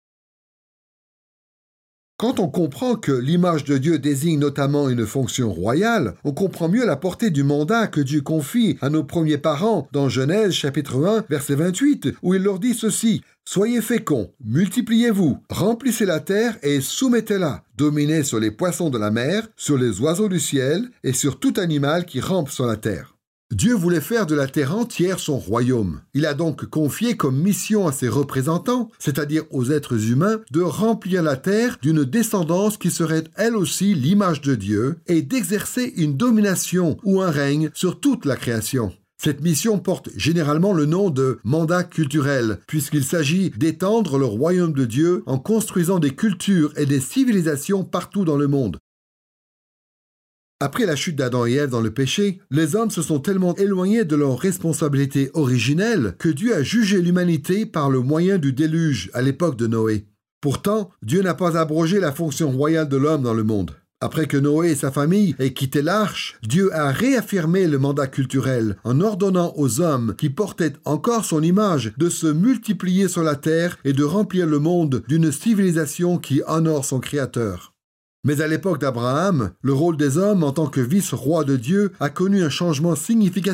Quand on comprend que l'image de Dieu désigne notamment une fonction royale, on comprend mieux la portée du mandat que Dieu confie à nos premiers parents dans Genèse chapitre un, verset vingt-huit, où il leur dit ceci: « Soyez féconds, multipliez-vous, remplissez la terre et soumettez-la, dominez sur les poissons de la mer, sur les oiseaux du ciel et sur tout animal qui rampe sur la terre. » Dieu voulait faire de la terre entière son royaume. Il a donc confié comme mission à ses représentants, c'est-à-dire aux êtres humains, de remplir la terre d'une descendance qui serait elle aussi l'image de Dieu et d'exercer une domination ou un règne sur toute la création. Cette mission porte généralement le nom de mandat culturel, puisqu'il s'agit d'étendre le royaume de Dieu en construisant des cultures et des civilisations partout dans le monde. Après la chute d'Adam et Ève dans le péché, les hommes se sont tellement éloignés de leur responsabilité originelle que Dieu a jugé l'humanité par le moyen du déluge à l'époque de Noé. Pourtant, Dieu n'a pas abrogé la fonction royale de l'homme dans le monde. Après que Noé et sa famille aient quitté l'arche, Dieu a réaffirmé le mandat culturel en ordonnant aux hommes qui portaient encore son image de se multiplier sur la terre et de remplir le monde d'une civilisation qui honore son Créateur. Mais à l'époque d'Abraham, le rôle des hommes en tant que vice-roi de Dieu a connu un changement significatif.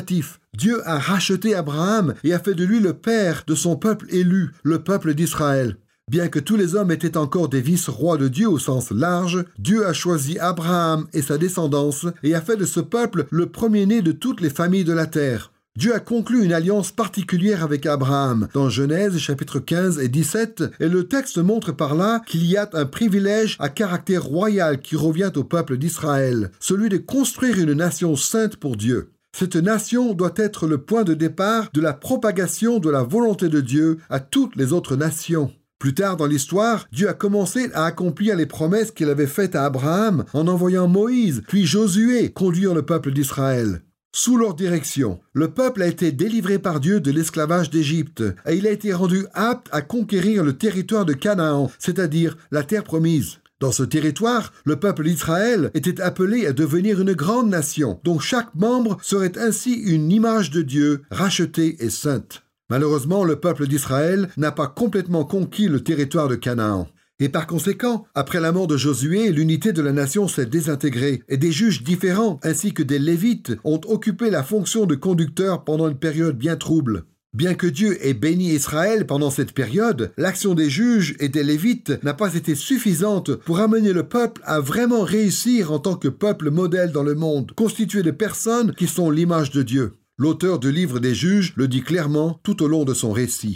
Dieu a racheté Abraham et a fait de lui le père de son peuple élu, le peuple d'Israël. Bien que tous les hommes étaient encore des vice-rois de Dieu au sens large, Dieu a choisi Abraham et sa descendance et a fait de ce peuple le premier-né de toutes les familles de la terre. Dieu a conclu une alliance particulière avec Abraham dans Genèse chapitre quinze et dix-sept, et le texte montre par là qu'il y a un privilège à caractère royal qui revient au peuple d'Israël, celui de construire une nation sainte pour Dieu. Cette nation doit être le point de départ de la propagation de la volonté de Dieu à toutes les autres nations. Plus tard dans l'histoire, Dieu a commencé à accomplir les promesses qu'il avait faites à Abraham en envoyant Moïse, puis Josué conduire le peuple d'Israël. Sous leur direction, le peuple a été délivré par Dieu de l'esclavage d'Égypte et il a été rendu apte à conquérir le territoire de Canaan, c'est-à-dire la terre promise. Dans ce territoire, le peuple d'Israël était appelé à devenir une grande nation, dont chaque membre serait ainsi une image de Dieu, rachetée et sainte. Malheureusement, le peuple d'Israël n'a pas complètement conquis le territoire de Canaan. Et par conséquent, après la mort de Josué, l'unité de la nation s'est désintégrée et des juges différents ainsi que des Lévites ont occupé la fonction de conducteurs pendant une période bien trouble. Bien que Dieu ait béni Israël pendant cette période, l'action des juges et des Lévites n'a pas été suffisante pour amener le peuple à vraiment réussir en tant que peuple modèle dans le monde, constitué de personnes qui sont l'image de Dieu. L'auteur du livre des Juges le dit clairement tout au long de son récit.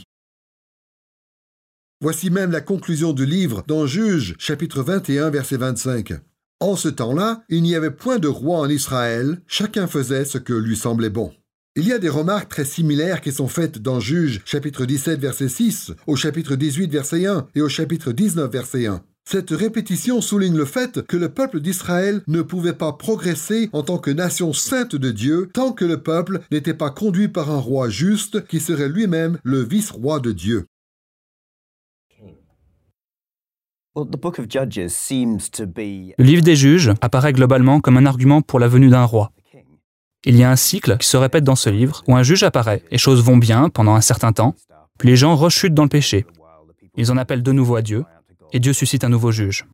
Voici même la conclusion du livre dans Juges, chapitre vingt et un, verset vingt-cinq. « En ce temps-là, il n'y avait point de roi en Israël, chacun faisait ce que lui semblait bon. » Il y a des remarques très similaires qui sont faites dans Juges, chapitre dix-sept, verset six, au chapitre dix-huit, verset un, et au chapitre dix-neuf, verset un. Cette répétition souligne le fait que le peuple d'Israël ne pouvait pas progresser en tant que nation sainte de Dieu tant que le peuple n'était pas conduit par un roi juste qui serait lui-même le vice-roi de Dieu. Le livre des Juges apparaît globalement comme un argument pour la venue d'un roi. Il y a un cycle qui se répète dans ce livre où un juge apparaît, les choses vont bien pendant un certain temps, puis les gens rechutent dans le péché. Ils en appellent de nouveau à Dieu, et Dieu suscite un nouveau juge.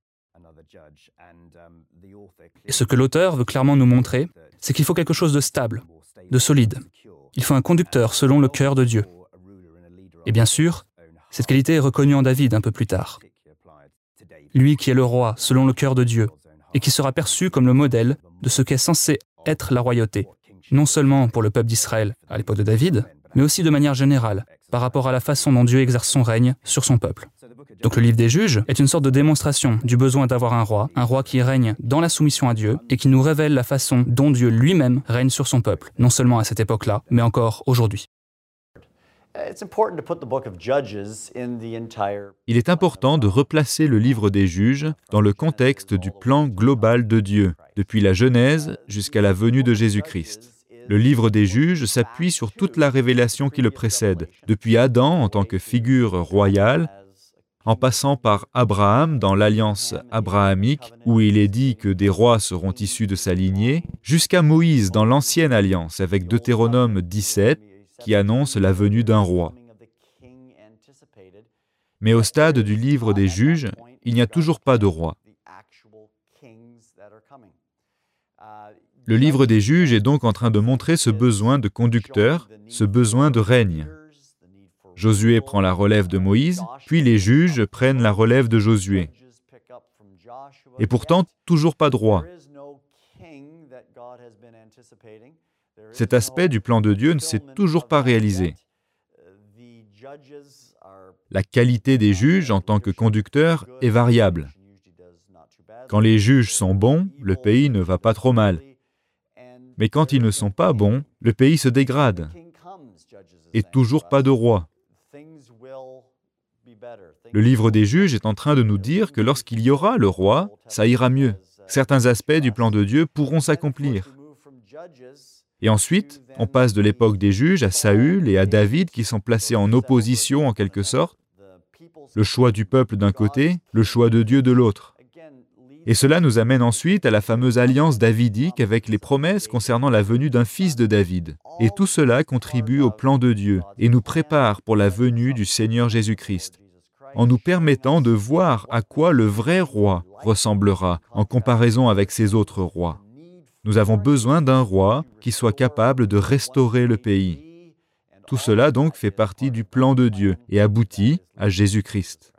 Et ce que l'auteur veut clairement nous montrer, c'est qu'il faut quelque chose de stable, de solide. Il faut un conducteur selon le cœur de Dieu. Et bien sûr, cette qualité est reconnue en David un peu plus tard. Lui qui est le roi selon le cœur de Dieu, et qui sera perçu comme le modèle de ce qu'est censé être la royauté, non seulement pour le peuple d'Israël à l'époque de David, mais aussi de manière générale, par rapport à la façon dont Dieu exerce son règne sur son peuple. Donc le livre des Juges est une sorte de démonstration du besoin d'avoir un roi, un roi qui règne dans la soumission à Dieu et qui nous révèle la façon dont Dieu lui-même règne sur son peuple, non seulement à cette époque-là, mais encore aujourd'hui. Il est important de replacer le livre des Juges dans le contexte du plan global de Dieu, depuis la Genèse jusqu'à la venue de Jésus-Christ. Le livre des Juges s'appuie sur toute la révélation qui le précède, depuis Adam en tant que figure royale, en passant par Abraham dans l'alliance abrahamique, où il est dit que des rois seront issus de sa lignée, jusqu'à Moïse dans l'ancienne alliance avec Deutéronome dix-sept, qui annonce la venue d'un roi. Mais au stade du livre des Juges, il n'y a toujours pas de roi. Le livre des Juges est donc en train de montrer ce besoin de conducteur, ce besoin de règne. Josué prend la relève de Moïse, puis les juges prennent la relève de Josué. Et pourtant, toujours pas de roi. Cet aspect du plan de Dieu ne s'est toujours pas réalisé. La qualité des juges en tant que conducteurs est variable. Quand les juges sont bons, le pays ne va pas trop mal. Mais quand ils ne sont pas bons, le pays se dégrade. Et toujours pas de roi. Le livre des Juges est en train de nous dire que lorsqu'il y aura le roi, ça ira mieux. Certains aspects du plan de Dieu pourront s'accomplir. Et ensuite, on passe de l'époque des juges à Saül et à David qui sont placés en opposition en quelque sorte. Le choix du peuple d'un côté, le choix de Dieu de l'autre. Et cela nous amène ensuite à la fameuse alliance davidique avec les promesses concernant la venue d'un fils de David. Et tout cela contribue au plan de Dieu et nous prépare pour la venue du Seigneur Jésus-Christ, en nous permettant de voir à quoi le vrai roi ressemblera en comparaison avec ces autres rois. Nous avons besoin d'un roi qui soit capable de restaurer le pays. Tout cela donc fait partie du plan de Dieu et aboutit à Jésus-Christ.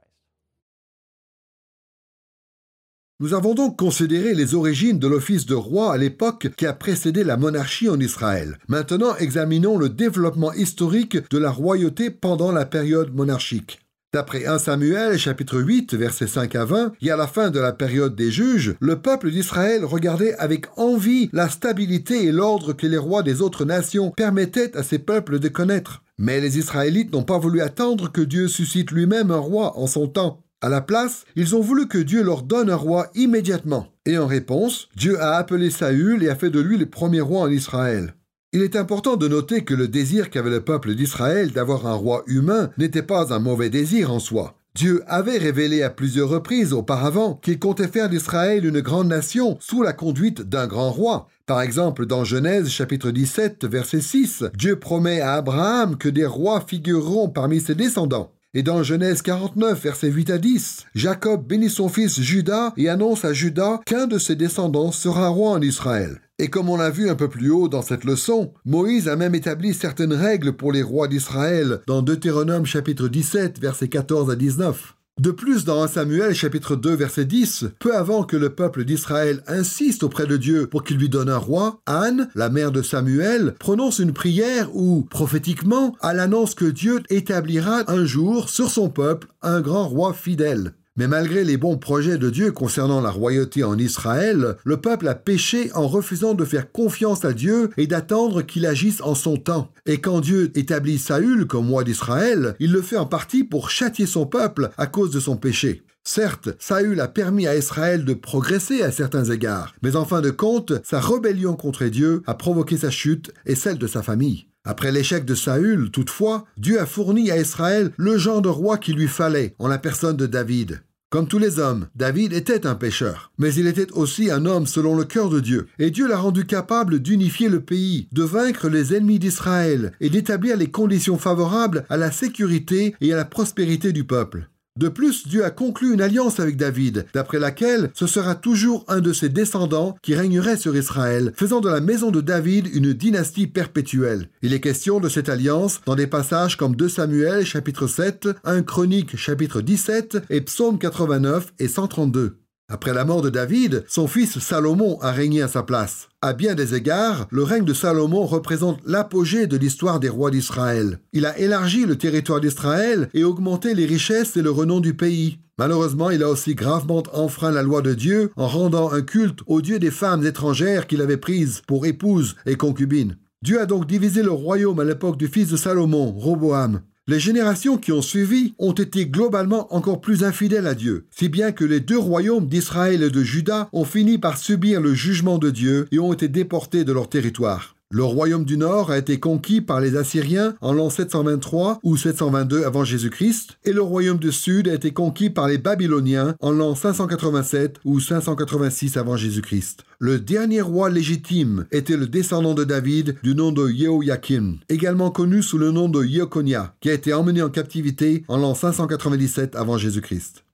Nous avons donc considéré les origines de l'office de roi à l'époque qui a précédé la monarchie en Israël. Maintenant, examinons le développement historique de la royauté pendant la période monarchique. D'après premier Samuel, chapitre huit, versets cinq à vingt, et à la fin de la période des juges, le peuple d'Israël regardait avec envie la stabilité et l'ordre que les rois des autres nations permettaient à ces peuples de connaître. Mais les Israélites n'ont pas voulu attendre que Dieu suscite lui-même un roi en son temps. À la place, ils ont voulu que Dieu leur donne un roi immédiatement. Et en réponse, Dieu a appelé Saül et a fait de lui le premier roi en Israël. Il est important de noter que le désir qu'avait le peuple d'Israël d'avoir un roi humain n'était pas un mauvais désir en soi. Dieu avait révélé à plusieurs reprises auparavant qu'il comptait faire d'Israël une grande nation sous la conduite d'un grand roi. Par exemple, dans Genèse chapitre dix-sept, verset six, Dieu promet à Abraham que des rois figureront parmi ses descendants. Et dans Genèse quarante-neuf, versets huit à dix, Jacob bénit son fils Juda et annonce à Juda qu'un de ses descendants sera roi en Israël. Et comme on l'a vu un peu plus haut dans cette leçon, Moïse a même établi certaines règles pour les rois d'Israël dans Deutéronome chapitre dix-sept, versets quatorze à dix-neuf. De plus, dans premier Samuel chapitre deux, verset dix, peu avant que le peuple d'Israël insiste auprès de Dieu pour qu'il lui donne un roi, Anne, la mère de Samuel, prononce une prière où, prophétiquement, elle annonce que Dieu établira un jour sur son peuple un grand roi fidèle. Mais malgré les bons projets de Dieu concernant la royauté en Israël, le peuple a péché en refusant de faire confiance à Dieu et d'attendre qu'il agisse en son temps. Et quand Dieu établit Saül comme roi d'Israël, il le fait en partie pour châtier son peuple à cause de son péché. Certes, Saül a permis à Israël de progresser à certains égards, mais en fin de compte, sa rébellion contre Dieu a provoqué sa chute et celle de sa famille. Après l'échec de Saül, toutefois, Dieu a fourni à Israël le genre de roi qu'il lui fallait, en la personne de David. Comme tous les hommes, David était un pécheur, mais il était aussi un homme selon le cœur de Dieu. Et Dieu l'a rendu capable d'unifier le pays, de vaincre les ennemis d'Israël et d'établir les conditions favorables à la sécurité et à la prospérité du peuple. De plus, Dieu a conclu une alliance avec David, d'après laquelle ce sera toujours un de ses descendants qui régnerait sur Israël, faisant de la maison de David une dynastie perpétuelle. Il est question de cette alliance dans des passages comme deux Samuel chapitre sept, un Chronique chapitre dix-sept et Psaume quatre-vingt-neuf et cent trente-deux. Après la mort de David, son fils Salomon a régné à sa place. À bien des égards, le règne de Salomon représente l'apogée de l'histoire des rois d'Israël. Il a élargi le territoire d'Israël et augmenté les richesses et le renom du pays. Malheureusement, il a aussi gravement enfreint la loi de Dieu en rendant un culte aux dieux des femmes étrangères qu'il avait prises pour épouses et concubines. Dieu a donc divisé le royaume à l'époque du fils de Salomon, Roboam. Les générations qui ont suivi ont été globalement encore plus infidèles à Dieu, si bien que les deux royaumes d'Israël et de Juda ont fini par subir le jugement de Dieu et ont été déportés de leur territoire. Le royaume du Nord a été conquis par les Assyriens en l'an sept cent vingt-trois ou sept cent vingt-deux avant Jésus-Christ, et le royaume du Sud a été conquis par les Babyloniens en l'an cinq cent quatre-vingt-sept ou cinq cent quatre-vingt-six avant Jésus-Christ. Le dernier roi légitime était le descendant de David du nom de Jéhoïakim, également connu sous le nom de Jéconia, qui a été emmené en captivité en l'an cinq cent quatre-vingt-dix-sept avant Jésus-Christ.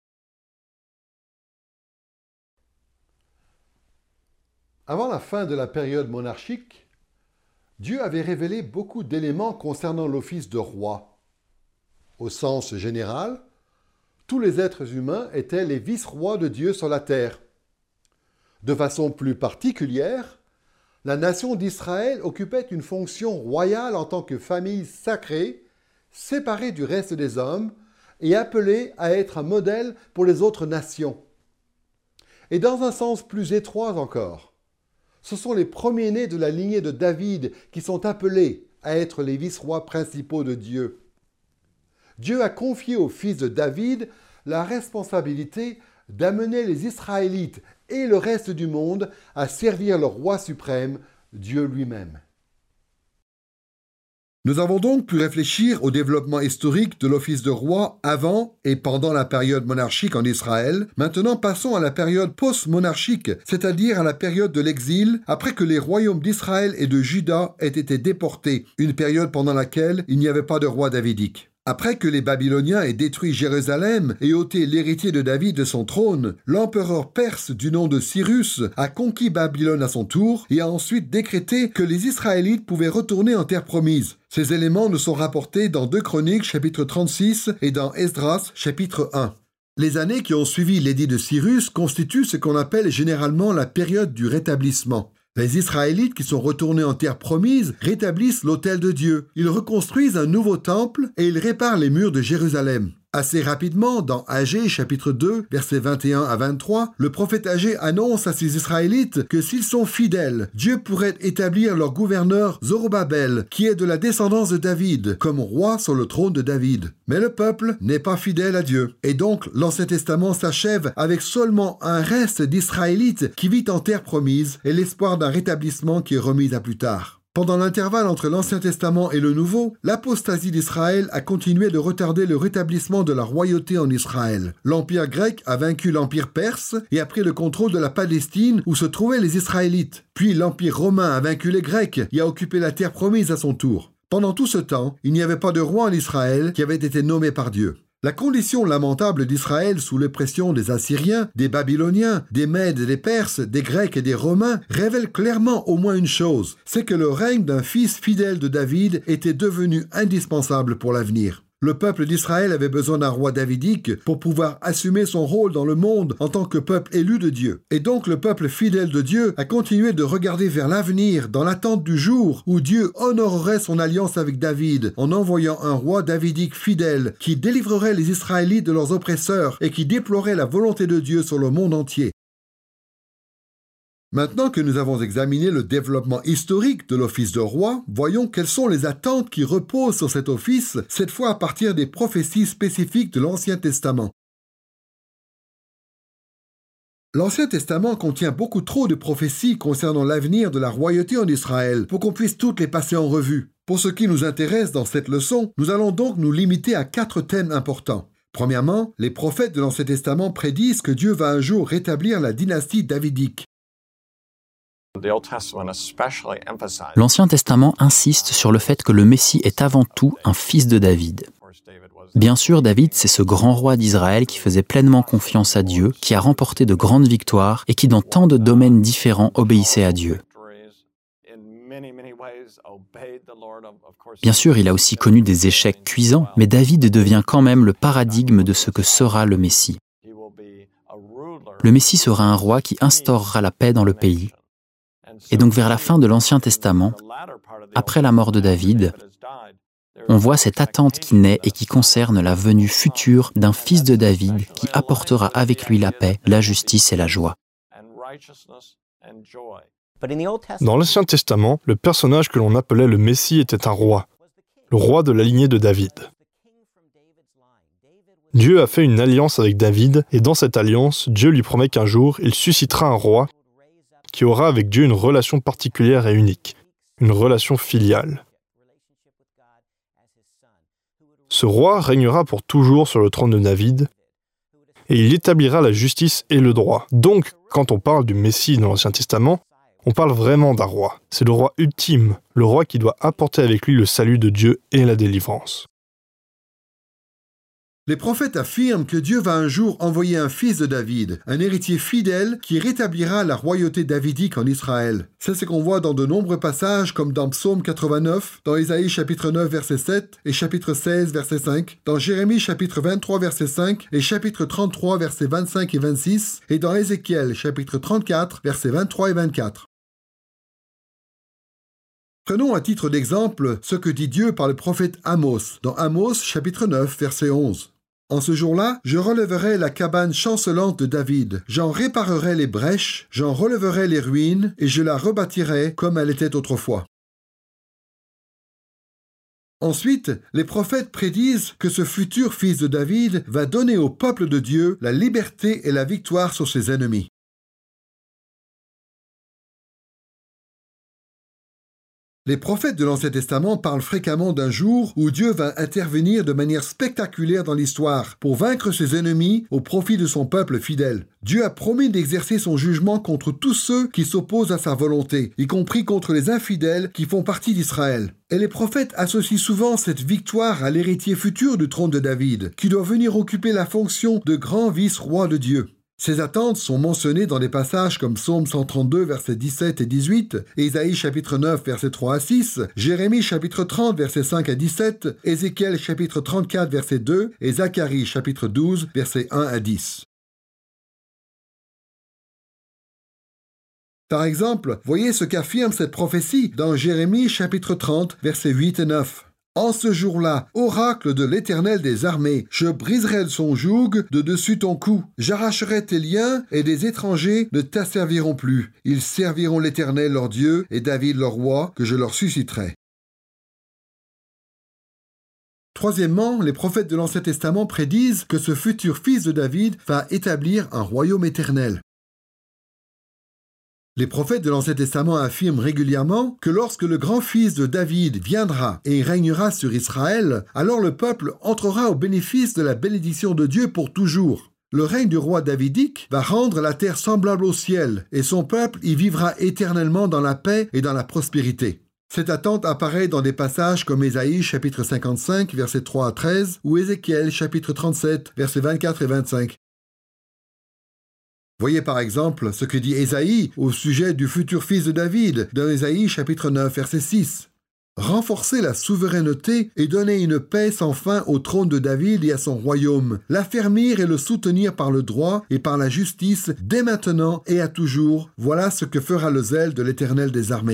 Avant la fin de la période monarchique, Dieu avait révélé beaucoup d'éléments concernant l'office de roi. Au sens général, tous les êtres humains étaient les vice-rois de Dieu sur la terre. De façon plus particulière, la nation d'Israël occupait une fonction royale en tant que famille sacrée, séparée du reste des hommes et appelée à être un modèle pour les autres nations. Et dans un sens plus étroit encore, ce sont les premiers-nés de la lignée de David qui sont appelés à être les vice-rois principaux de Dieu. Dieu a confié au fils de David la responsabilité d'amener les Israélites et le reste du monde à servir le roi suprême, Dieu lui-même. Nous avons donc pu réfléchir au développement historique de l'office de roi avant et pendant la période monarchique en Israël. Maintenant, passons à la période post-monarchique, c'est-à-dire à la période de l'exil, après que les royaumes d'Israël et de Juda aient été déportés, une période pendant laquelle il n'y avait pas de roi davidique. Après que les Babyloniens aient détruit Jérusalem et ôté l'héritier de David de son trône, l'empereur perse du nom de Cyrus a conquis Babylone à son tour et a ensuite décrété que les Israélites pouvaient retourner en terre promise. Ces éléments nous sont rapportés dans deux Chroniques chapitre trente-six et dans Esdras chapitre un. Les années qui ont suivi l'édit de Cyrus constituent ce qu'on appelle généralement la période du rétablissement. Les Israélites qui sont retournés en terre promise rétablissent l'autel de Dieu. Ils reconstruisent un nouveau temple et ils réparent les murs de Jérusalem. Assez rapidement, dans Agée chapitre deux, versets vingt et un à vingt-trois, le prophète Agée annonce à ces Israélites que s'ils sont fidèles, Dieu pourrait établir leur gouverneur Zorobabel, qui est de la descendance de David, comme roi sur le trône de David. Mais le peuple n'est pas fidèle à Dieu. Et donc, l'Ancien Testament s'achève avec seulement un reste d'Israélites qui vit en terre promise et l'espoir d'un rétablissement qui est remis à plus tard. Pendant l'intervalle entre l'Ancien Testament et le Nouveau, l'apostasie d'Israël a continué de retarder le rétablissement de la royauté en Israël. L'Empire grec a vaincu l'Empire perse et a pris le contrôle de la Palestine où se trouvaient les Israélites. Puis l'Empire romain a vaincu les Grecs et a occupé la terre promise à son tour. Pendant tout ce temps, il n'y avait pas de roi en Israël qui avait été nommé par Dieu. La condition lamentable d'Israël sous l'oppression des Assyriens, des Babyloniens, des Mèdes et des Perses, des Grecs et des Romains révèle clairement au moins une chose, c'est que le règne d'un fils fidèle de David était devenu indispensable pour l'avenir. Le peuple d'Israël avait besoin d'un roi davidique pour pouvoir assumer son rôle dans le monde en tant que peuple élu de Dieu. Et donc le peuple fidèle de Dieu a continué de regarder vers l'avenir dans l'attente du jour où Dieu honorerait son alliance avec David en envoyant un roi davidique fidèle qui délivrerait les Israélites de leurs oppresseurs et qui déploierait la volonté de Dieu sur le monde entier. Maintenant que nous avons examiné le développement historique de l'office de roi, voyons quelles sont les attentes qui reposent sur cet office, cette fois à partir des prophéties spécifiques de l'Ancien Testament. L'Ancien Testament contient beaucoup trop de prophéties concernant l'avenir de la royauté en Israël pour qu'on puisse toutes les passer en revue. Pour ce qui nous intéresse dans cette leçon, nous allons donc nous limiter à quatre thèmes importants. Premièrement, les prophètes de l'Ancien Testament prédisent que Dieu va un jour rétablir la dynastie davidique. L'Ancien Testament insiste sur le fait que le Messie est avant tout un fils de David. Bien sûr, David, c'est ce grand roi d'Israël qui faisait pleinement confiance à Dieu, qui a remporté de grandes victoires et qui, dans tant de domaines différents, obéissait à Dieu. Bien sûr, il a aussi connu des échecs cuisants, mais David devient quand même le paradigme de ce que sera le Messie. Le Messie sera un roi qui instaurera la paix dans le pays. Et donc vers la fin de l'Ancien Testament, après la mort de David, on voit cette attente qui naît et qui concerne la venue future d'un fils de David qui apportera avec lui la paix, la justice et la joie. Dans l'Ancien Testament, le personnage que l'on appelait le Messie était un roi, le roi de la lignée de David. Dieu a fait une alliance avec David, et dans cette alliance, Dieu lui promet qu'un jour, il suscitera un roi qui aura avec Dieu une relation particulière et unique, une relation filiale. Ce roi régnera pour toujours sur le trône de David, et il établira la justice et le droit. Donc, quand on parle du Messie dans l'Ancien Testament, on parle vraiment d'un roi. C'est le roi ultime, le roi qui doit apporter avec lui le salut de Dieu et la délivrance. Les prophètes affirment que Dieu va un jour envoyer un fils de David, un héritier fidèle qui rétablira la royauté davidique en Israël. C'est ce qu'on voit dans de nombreux passages comme dans Psaume quatre-vingt-neuf, dans Ésaïe chapitre neuf verset sept et chapitre seize verset cinq, dans Jérémie chapitre vingt-trois verset cinq et chapitre trente-trois versets vingt-cinq et vingt-six et dans Ézéchiel chapitre trente-quatre versets vingt-trois et vingt-quatre. Prenons à titre d'exemple ce que dit Dieu par le prophète Amos, dans Amos chapitre neuf verset onze. En ce jour-là, je relèverai la cabane chancelante de David, j'en réparerai les brèches, j'en releverai les ruines, et je la rebâtirai comme elle était autrefois. Ensuite, les prophètes prédisent que ce futur fils de David va donner au peuple de Dieu la liberté et la victoire sur ses ennemis. Les prophètes de l'Ancien Testament parlent fréquemment d'un jour où Dieu va intervenir de manière spectaculaire dans l'histoire pour vaincre ses ennemis au profit de son peuple fidèle. Dieu a promis d'exercer son jugement contre tous ceux qui s'opposent à sa volonté, y compris contre les infidèles qui font partie d'Israël. Et les prophètes associent souvent cette victoire à l'héritier futur du trône de David, qui doit venir occuper la fonction de grand vice-roi de Dieu. Ces attentes sont mentionnées dans des passages comme Psaume cent trente-deux, versets dix-sept et dix-huit, Ésaïe chapitre neuf, versets trois à six, Jérémie chapitre trente, versets cinq à dix-sept, Ézéchiel chapitre trente-quatre, verset deux et Zacharie chapitre douze, versets un à dix. Par exemple, voyez ce qu'affirme cette prophétie dans Jérémie chapitre trente, versets huit et neuf. En ce jour-là, oracle de l'Éternel des armées, je briserai son joug de dessus ton cou, j'arracherai tes liens et des étrangers ne t'asserviront plus. Ils serviront l'Éternel leur Dieu et David leur roi que je leur susciterai. Troisièmement, les prophètes de l'Ancien Testament prédisent que ce futur fils de David va établir un royaume éternel. Les prophètes de l'Ancien Testament affirment régulièrement que lorsque le grand-fils de David viendra et régnera sur Israël, alors le peuple entrera au bénéfice de la bénédiction de Dieu pour toujours. Le règne du roi davidique va rendre la terre semblable au ciel, et son peuple y vivra éternellement dans la paix et dans la prospérité. Cette attente apparaît dans des passages comme Ésaïe chapitre cinquante-cinq, versets trois à treize, ou Ézéchiel chapitre trente-sept, versets vingt-quatre et vingt-cinq. Voyez par exemple ce que dit Ésaïe au sujet du futur fils de David, dans Ésaïe chapitre neuf, verset six. « Renforcer la souveraineté et donner une paix sans fin au trône de David et à son royaume, l'affermir et le soutenir par le droit et par la justice, dès maintenant et à toujours, voilà ce que fera le zèle de l'Éternel des armées. »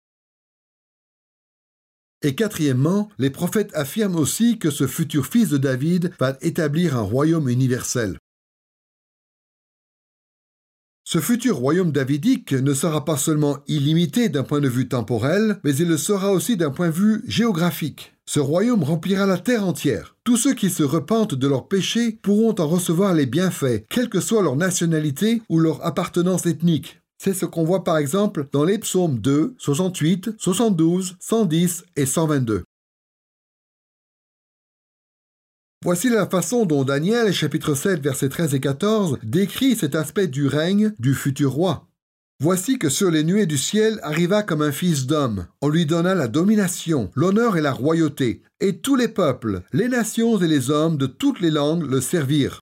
Et quatrièmement, les prophètes affirment aussi que ce futur fils de David va établir un royaume universel. Ce futur royaume davidique ne sera pas seulement illimité d'un point de vue temporel, mais il le sera aussi d'un point de vue géographique. Ce royaume remplira la terre entière. Tous ceux qui se repentent de leurs péchés pourront en recevoir les bienfaits, quelle que soit leur nationalité ou leur appartenance ethnique. C'est ce qu'on voit par exemple dans les psaumes deux, soixante-huit, soixante-douze, cent dix et cent vingt-deux. Voici la façon dont Daniel, chapitre sept, versets treize et quatorze, décrit cet aspect du règne du futur roi. Voici que sur les nuées du ciel arriva comme un fils d'homme. On lui donna la domination, l'honneur et la royauté, et tous les peuples, les nations et les hommes de toutes les langues le servirent.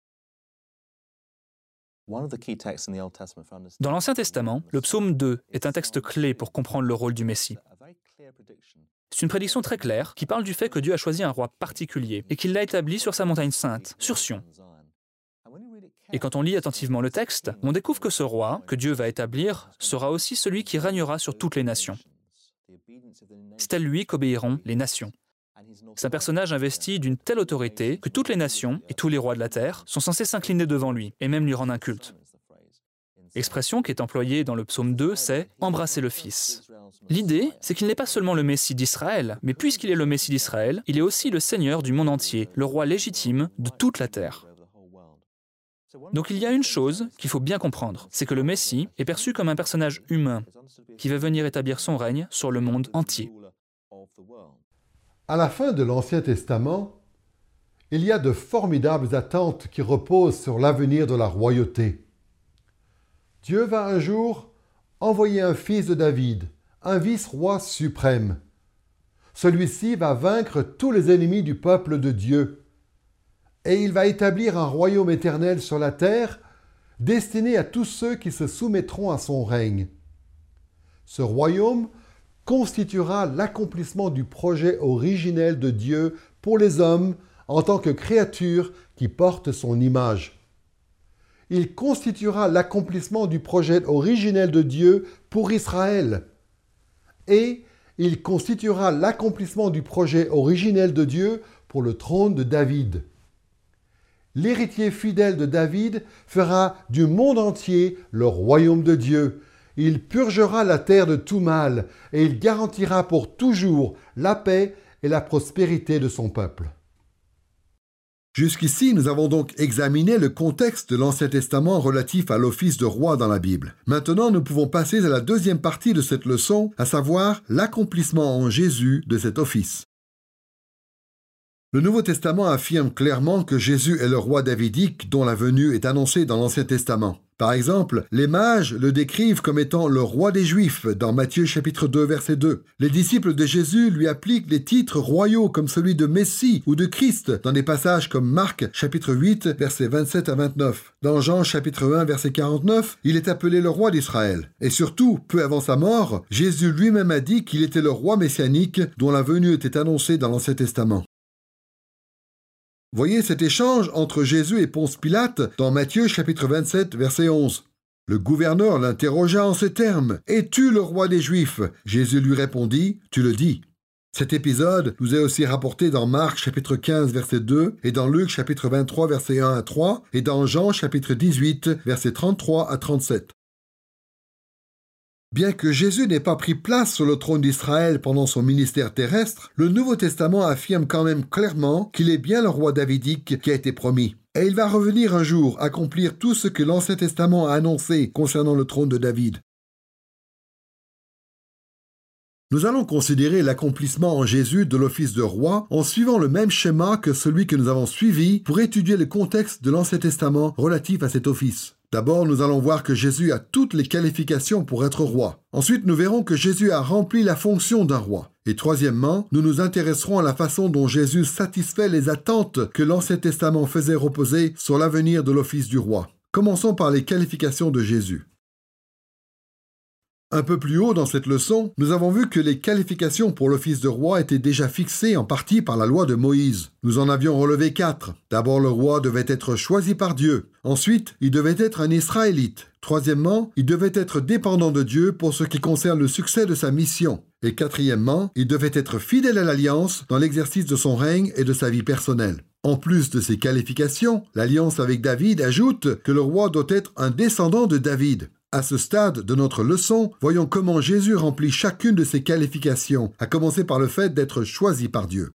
Dans l'Ancien Testament, le psaume deux est un texte clé pour comprendre le rôle du Messie. C'est une prédiction très claire qui parle du fait que Dieu a choisi un roi particulier et qu'il l'a établi sur sa montagne sainte, sur Sion. Et quand on lit attentivement le texte, on découvre que ce roi, que Dieu va établir, sera aussi celui qui régnera sur toutes les nations. C'est à lui qu'obéiront les nations. C'est un personnage investi d'une telle autorité que toutes les nations et tous les rois de la terre sont censés s'incliner devant lui et même lui rendre un culte. L'expression qui est employée dans le psaume deux, c'est « embrasser le Fils ». L'idée, c'est qu'il n'est pas seulement le Messie d'Israël, mais puisqu'il est le Messie d'Israël, il est aussi le Seigneur du monde entier, le roi légitime de toute la terre. Donc il y a une chose qu'il faut bien comprendre, c'est que le Messie est perçu comme un personnage humain qui va venir établir son règne sur le monde entier. À la fin de l'Ancien Testament, il y a de formidables attentes qui reposent sur l'avenir de la royauté. Dieu va un jour envoyer un fils de David, un vice-roi suprême. Celui-ci va vaincre tous les ennemis du peuple de Dieu. Et il va établir un royaume éternel sur la terre, destiné à tous ceux qui se soumettront à son règne. Ce royaume constituera l'accomplissement du projet originel de Dieu pour les hommes en tant que créatures qui portent son image. Il constituera l'accomplissement du projet originel de Dieu pour Israël. Et il constituera l'accomplissement du projet originel de Dieu pour le trône de David. L'héritier fidèle de David fera du monde entier le royaume de Dieu. Il purgera la terre de tout mal et il garantira pour toujours la paix et la prospérité de son peuple. Jusqu'ici, nous avons donc examiné le contexte de l'Ancien Testament relatif à l'office de roi dans la Bible. Maintenant, nous pouvons passer à la deuxième partie de cette leçon, à savoir l'accomplissement en Jésus de cet office. Le Nouveau Testament affirme clairement que Jésus est le roi davidique dont la venue est annoncée dans l'Ancien Testament. Par exemple, les mages le décrivent comme étant le roi des Juifs dans Matthieu chapitre deux verset deux. Les disciples de Jésus lui appliquent les titres royaux comme celui de Messie ou de Christ dans des passages comme Marc chapitre huit versets vingt-sept à vingt-neuf. Dans Jean chapitre un verset quarante-neuf, il est appelé le roi d'Israël. Et surtout, peu avant sa mort, Jésus lui-même a dit qu'il était le roi messianique dont la venue était annoncée dans l'Ancien Testament. Voyez cet échange entre Jésus et Ponce Pilate dans Matthieu chapitre vingt-sept verset onze. Le gouverneur l'interrogea en ces termes: « Es-tu le roi des Juifs ?» Jésus lui répondit: « Tu le dis. » Cet épisode nous est aussi rapporté dans Marc chapitre quinze verset deux et dans Luc chapitre vingt-trois verset un à trois et dans Jean chapitre dix-huit verset trente-trois à trente-sept. Bien que Jésus n'ait pas pris place sur le trône d'Israël pendant son ministère terrestre, le Nouveau Testament affirme quand même clairement qu'il est bien le roi davidique qui a été promis. Et il va revenir un jour accomplir tout ce que l'Ancien Testament a annoncé concernant le trône de David. Nous allons considérer l'accomplissement en Jésus de l'office de roi en suivant le même schéma que celui que nous avons suivi pour étudier le contexte de l'Ancien Testament relatif à cet office. D'abord, nous allons voir que Jésus a toutes les qualifications pour être roi. Ensuite, nous verrons que Jésus a rempli la fonction d'un roi. Et troisièmement, nous nous intéresserons à la façon dont Jésus satisfait les attentes que l'Ancien Testament faisait reposer sur l'avenir de l'office du roi. Commençons par les qualifications de Jésus. Un peu plus haut dans cette leçon, nous avons vu que les qualifications pour l'office de roi étaient déjà fixées en partie par la loi de Moïse. Nous en avions relevé quatre. D'abord, le roi devait être choisi par Dieu. Ensuite, il devait être un Israélite. Troisièmement, il devait être dépendant de Dieu pour ce qui concerne le succès de sa mission. Et quatrièmement, il devait être fidèle à l'alliance dans l'exercice de son règne et de sa vie personnelle. En plus de ces qualifications, l'alliance avec David ajoute que le roi doit être un descendant de David. À ce stade de notre leçon, voyons comment Jésus remplit chacune de ces qualifications, à commencer par le fait d'être choisi par Dieu.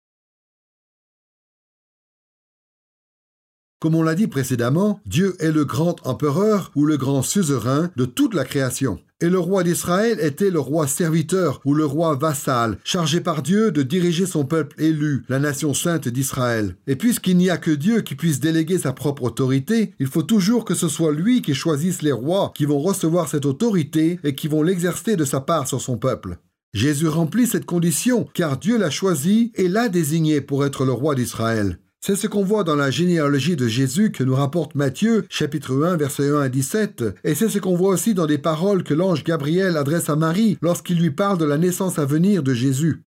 Comme on l'a dit précédemment, Dieu est le grand empereur ou le grand suzerain de toute la création. Et le roi d'Israël était le roi serviteur ou le roi vassal, chargé par Dieu de diriger son peuple élu, la nation sainte d'Israël. Et puisqu'il n'y a que Dieu qui puisse déléguer sa propre autorité, il faut toujours que ce soit lui qui choisisse les rois qui vont recevoir cette autorité et qui vont l'exercer de sa part sur son peuple. Jésus remplit cette condition car Dieu l'a choisi et l'a désigné pour être le roi d'Israël. C'est ce qu'on voit dans la généalogie de Jésus que nous rapporte Matthieu, chapitre un, versets un à dix-sept, et c'est ce qu'on voit aussi dans des paroles que l'ange Gabriel adresse à Marie lorsqu'il lui parle de la naissance à venir de Jésus.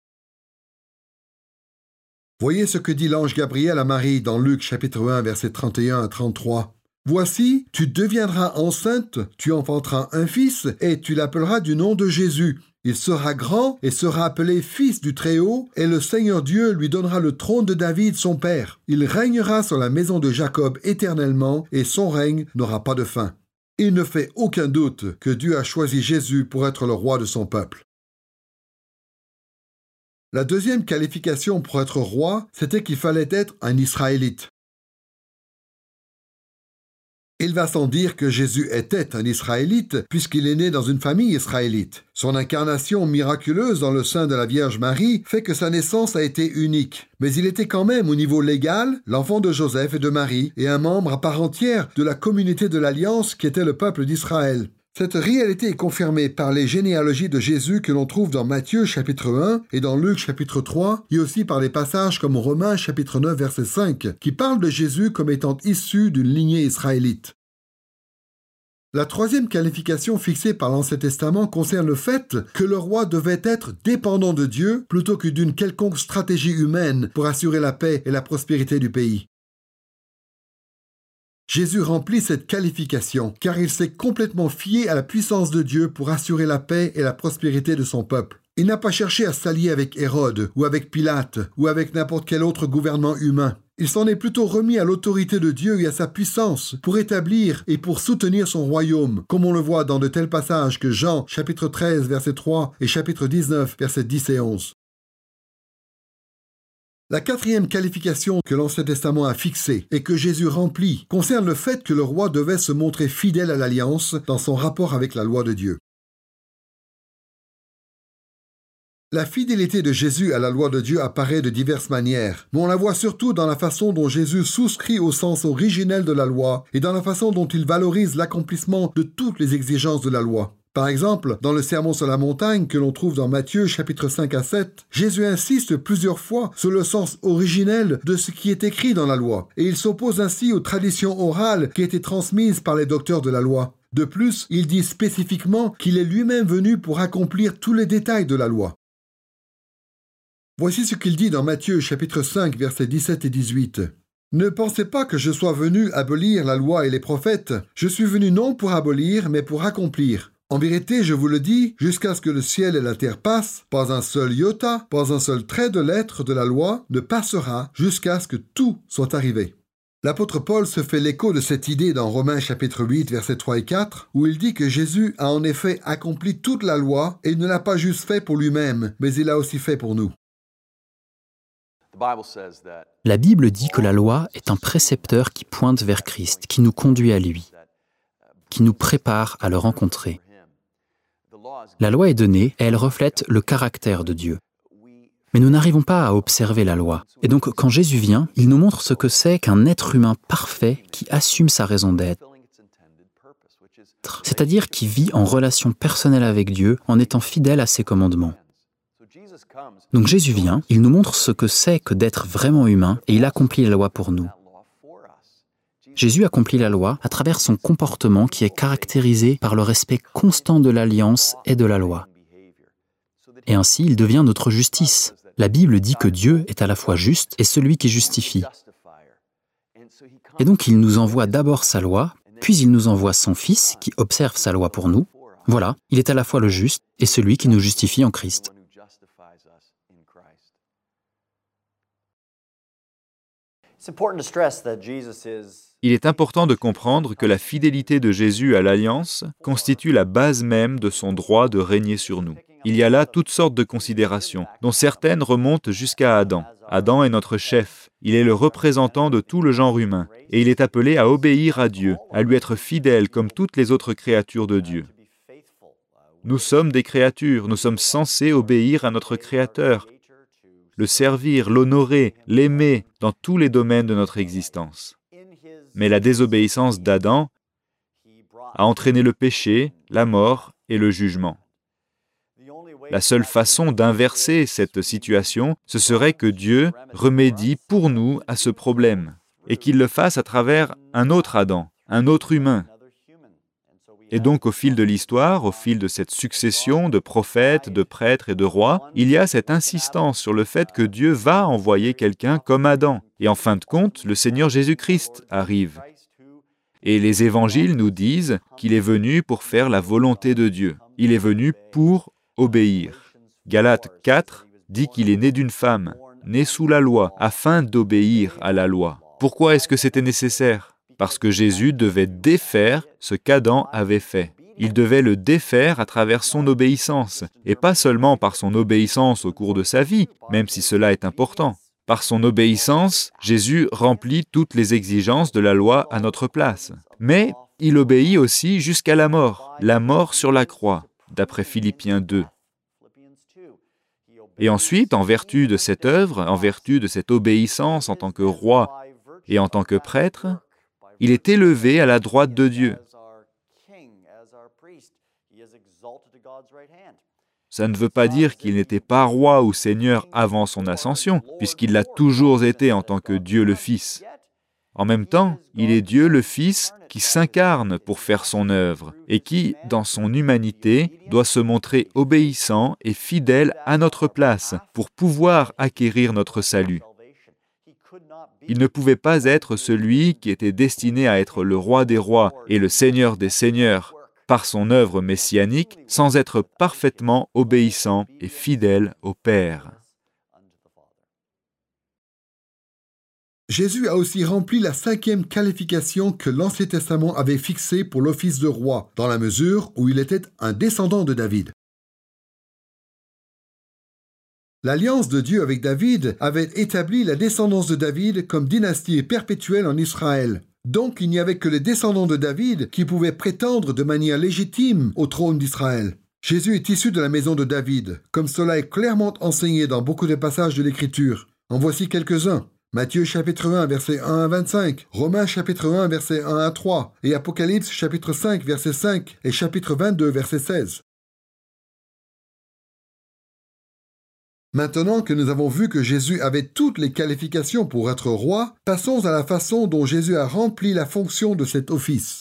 Voyez ce que dit l'ange Gabriel à Marie dans Luc, chapitre un, versets trente et un à trente-trois. « Voici, tu deviendras enceinte, tu enfanteras un fils, et tu l'appelleras du nom de Jésus. Il sera grand et sera appelé fils du Très-Haut, et le Seigneur Dieu lui donnera le trône de David son père. Il régnera sur la maison de Jacob éternellement, et son règne n'aura pas de fin. » Il ne fait aucun doute que Dieu a choisi Jésus pour être le roi de son peuple. La deuxième qualification pour être roi, c'était qu'il fallait être un Israélite. Il va sans dire que Jésus était un Israélite, puisqu'il est né dans une famille israélite. Son incarnation miraculeuse dans le sein de la Vierge Marie fait que sa naissance a été unique. Mais il était quand même, au niveau légal, l'enfant de Joseph et de Marie, et un membre à part entière de la communauté de l'Alliance qui était le peuple d'Israël. Cette réalité est confirmée par les généalogies de Jésus que l'on trouve dans Matthieu chapitre un et dans Luc chapitre trois, et aussi par les passages comme Romains chapitre neuf verset cinq, qui parlent de Jésus comme étant issu d'une lignée israélite. La troisième qualification fixée par l'Ancien Testament concerne le fait que le roi devait être dépendant de Dieu plutôt que d'une quelconque stratégie humaine pour assurer la paix et la prospérité du pays. Jésus remplit cette qualification car il s'est complètement fié à la puissance de Dieu pour assurer la paix et la prospérité de son peuple. Il n'a pas cherché à s'allier avec Hérode ou avec Pilate ou avec n'importe quel autre gouvernement humain. Il s'en est plutôt remis à l'autorité de Dieu et à sa puissance pour établir et pour soutenir son royaume, comme on le voit dans de tels passages que Jean, chapitre treize, verset trois et chapitre dix-neuf, versets dix et onze. La quatrième qualification que l'Ancien Testament a fixée et que Jésus remplit concerne le fait que le roi devait se montrer fidèle à l'alliance dans son rapport avec la loi de Dieu. La fidélité de Jésus à la loi de Dieu apparaît de diverses manières, mais on la voit surtout dans la façon dont Jésus souscrit au sens originel de la loi et dans la façon dont il valorise l'accomplissement de toutes les exigences de la loi. Par exemple, dans le Sermon sur la montagne que l'on trouve dans Matthieu chapitre cinq à sept, Jésus insiste plusieurs fois sur le sens originel de ce qui est écrit dans la loi, et il s'oppose ainsi aux traditions orales qui étaient transmises par les docteurs de la loi. De plus, il dit spécifiquement qu'il est lui-même venu pour accomplir tous les détails de la loi. Voici ce qu'il dit dans Matthieu chapitre cinq versets dix-sept et dix-huit. « Ne pensez pas que je sois venu abolir la loi et les prophètes. Je suis venu non pour abolir, mais pour accomplir. En vérité, je vous le dis, jusqu'à ce que le ciel et la terre passent, pas un seul iota, pas un seul trait de lettre de la loi ne passera jusqu'à ce que tout soit arrivé. » L'apôtre Paul se fait l'écho de cette idée dans Romains chapitre huit, versets trois et quatre, où il dit que Jésus a en effet accompli toute la loi et il ne l'a pas juste fait pour lui-même, mais il l'a aussi fait pour nous. La Bible dit que la loi est un précepteur qui pointe vers Christ, qui nous conduit à lui, qui nous prépare à le rencontrer. La loi est donnée et elle reflète le caractère de Dieu. Mais nous n'arrivons pas à observer la loi. Et donc, quand Jésus vient, il nous montre ce que c'est qu'un être humain parfait qui assume sa raison d'être, c'est-à-dire qui vit en relation personnelle avec Dieu en étant fidèle à ses commandements. Donc Jésus vient, il nous montre ce que c'est que d'être vraiment humain et il accomplit la loi pour nous. Jésus accomplit la loi à travers son comportement qui est caractérisé par le respect constant de l'alliance et de la loi. Et ainsi, il devient notre justice. La Bible dit que Dieu est à la fois juste et celui qui justifie. Et donc il nous envoie d'abord sa loi, puis il nous envoie son Fils qui observe sa loi pour nous. Voilà, il est à la fois le juste et celui qui nous justifie en Christ. Il est important de comprendre que la fidélité de Jésus à l'Alliance constitue la base même de son droit de régner sur nous. Il y a là toutes sortes de considérations, dont certaines remontent jusqu'à Adam. Adam est notre chef, il est le représentant de tout le genre humain, et il est appelé à obéir à Dieu, à lui être fidèle comme toutes les autres créatures de Dieu. Nous sommes des créatures, nous sommes censés obéir à notre Créateur, le servir, l'honorer, l'aimer dans tous les domaines de notre existence. Mais la désobéissance d'Adam a entraîné le péché, la mort et le jugement. La seule façon d'inverser cette situation, ce serait que Dieu remédie pour nous à ce problème et qu'il le fasse à travers un autre Adam, un autre humain. Et donc, au fil de l'histoire, au fil de cette succession de prophètes, de prêtres et de rois, il y a cette insistance sur le fait que Dieu va envoyer quelqu'un comme Adam. Et en fin de compte, le Seigneur Jésus-Christ arrive. Et les évangiles nous disent qu'il est venu pour faire la volonté de Dieu. Il est venu pour obéir. Galates quatre dit qu'il est né d'une femme, né sous la loi, afin d'obéir à la loi. Pourquoi est-ce que c'était nécessaire ? Parce que Jésus devait défaire ce qu'Adam avait fait. Il devait le défaire à travers son obéissance, et pas seulement par son obéissance au cours de sa vie, même si cela est important. Par son obéissance, Jésus remplit toutes les exigences de la loi à notre place. Mais il obéit aussi jusqu'à la mort, la mort sur la croix, d'après Philippiens deux. Et ensuite, en vertu de cette œuvre, en vertu de cette obéissance en tant que roi et en tant que prêtre, il est élevé à la droite de Dieu. Ça ne veut pas dire qu'il n'était pas roi ou seigneur avant son ascension, puisqu'il l'a toujours été en tant que Dieu le Fils. En même temps, il est Dieu le Fils qui s'incarne pour faire son œuvre et qui, dans son humanité, doit se montrer obéissant et fidèle à notre place pour pouvoir acquérir notre salut. Il ne pouvait pas être celui qui était destiné à être le roi des rois et le seigneur des seigneurs par son œuvre messianique sans être parfaitement obéissant et fidèle au Père. Jésus a aussi rempli la cinquième qualification que l'Ancien Testament avait fixée pour l'office de roi, dans la mesure où il était un descendant de David. L'alliance de Dieu avec David avait établi la descendance de David comme dynastie perpétuelle en Israël. Donc il n'y avait que les descendants de David qui pouvaient prétendre de manière légitime au trône d'Israël. Jésus est issu de la maison de David, comme cela est clairement enseigné dans beaucoup de passages de l'Écriture. En voici quelques-uns. Matthieu chapitre un, versets un à vingt-cinq, Romains chapitre un, versets un à trois, et Apocalypse chapitre cinq, verset cinq, et chapitre vingt-deux, verset seize. Maintenant que nous avons vu que Jésus avait toutes les qualifications pour être roi, passons à la façon dont Jésus a rempli la fonction de cet office.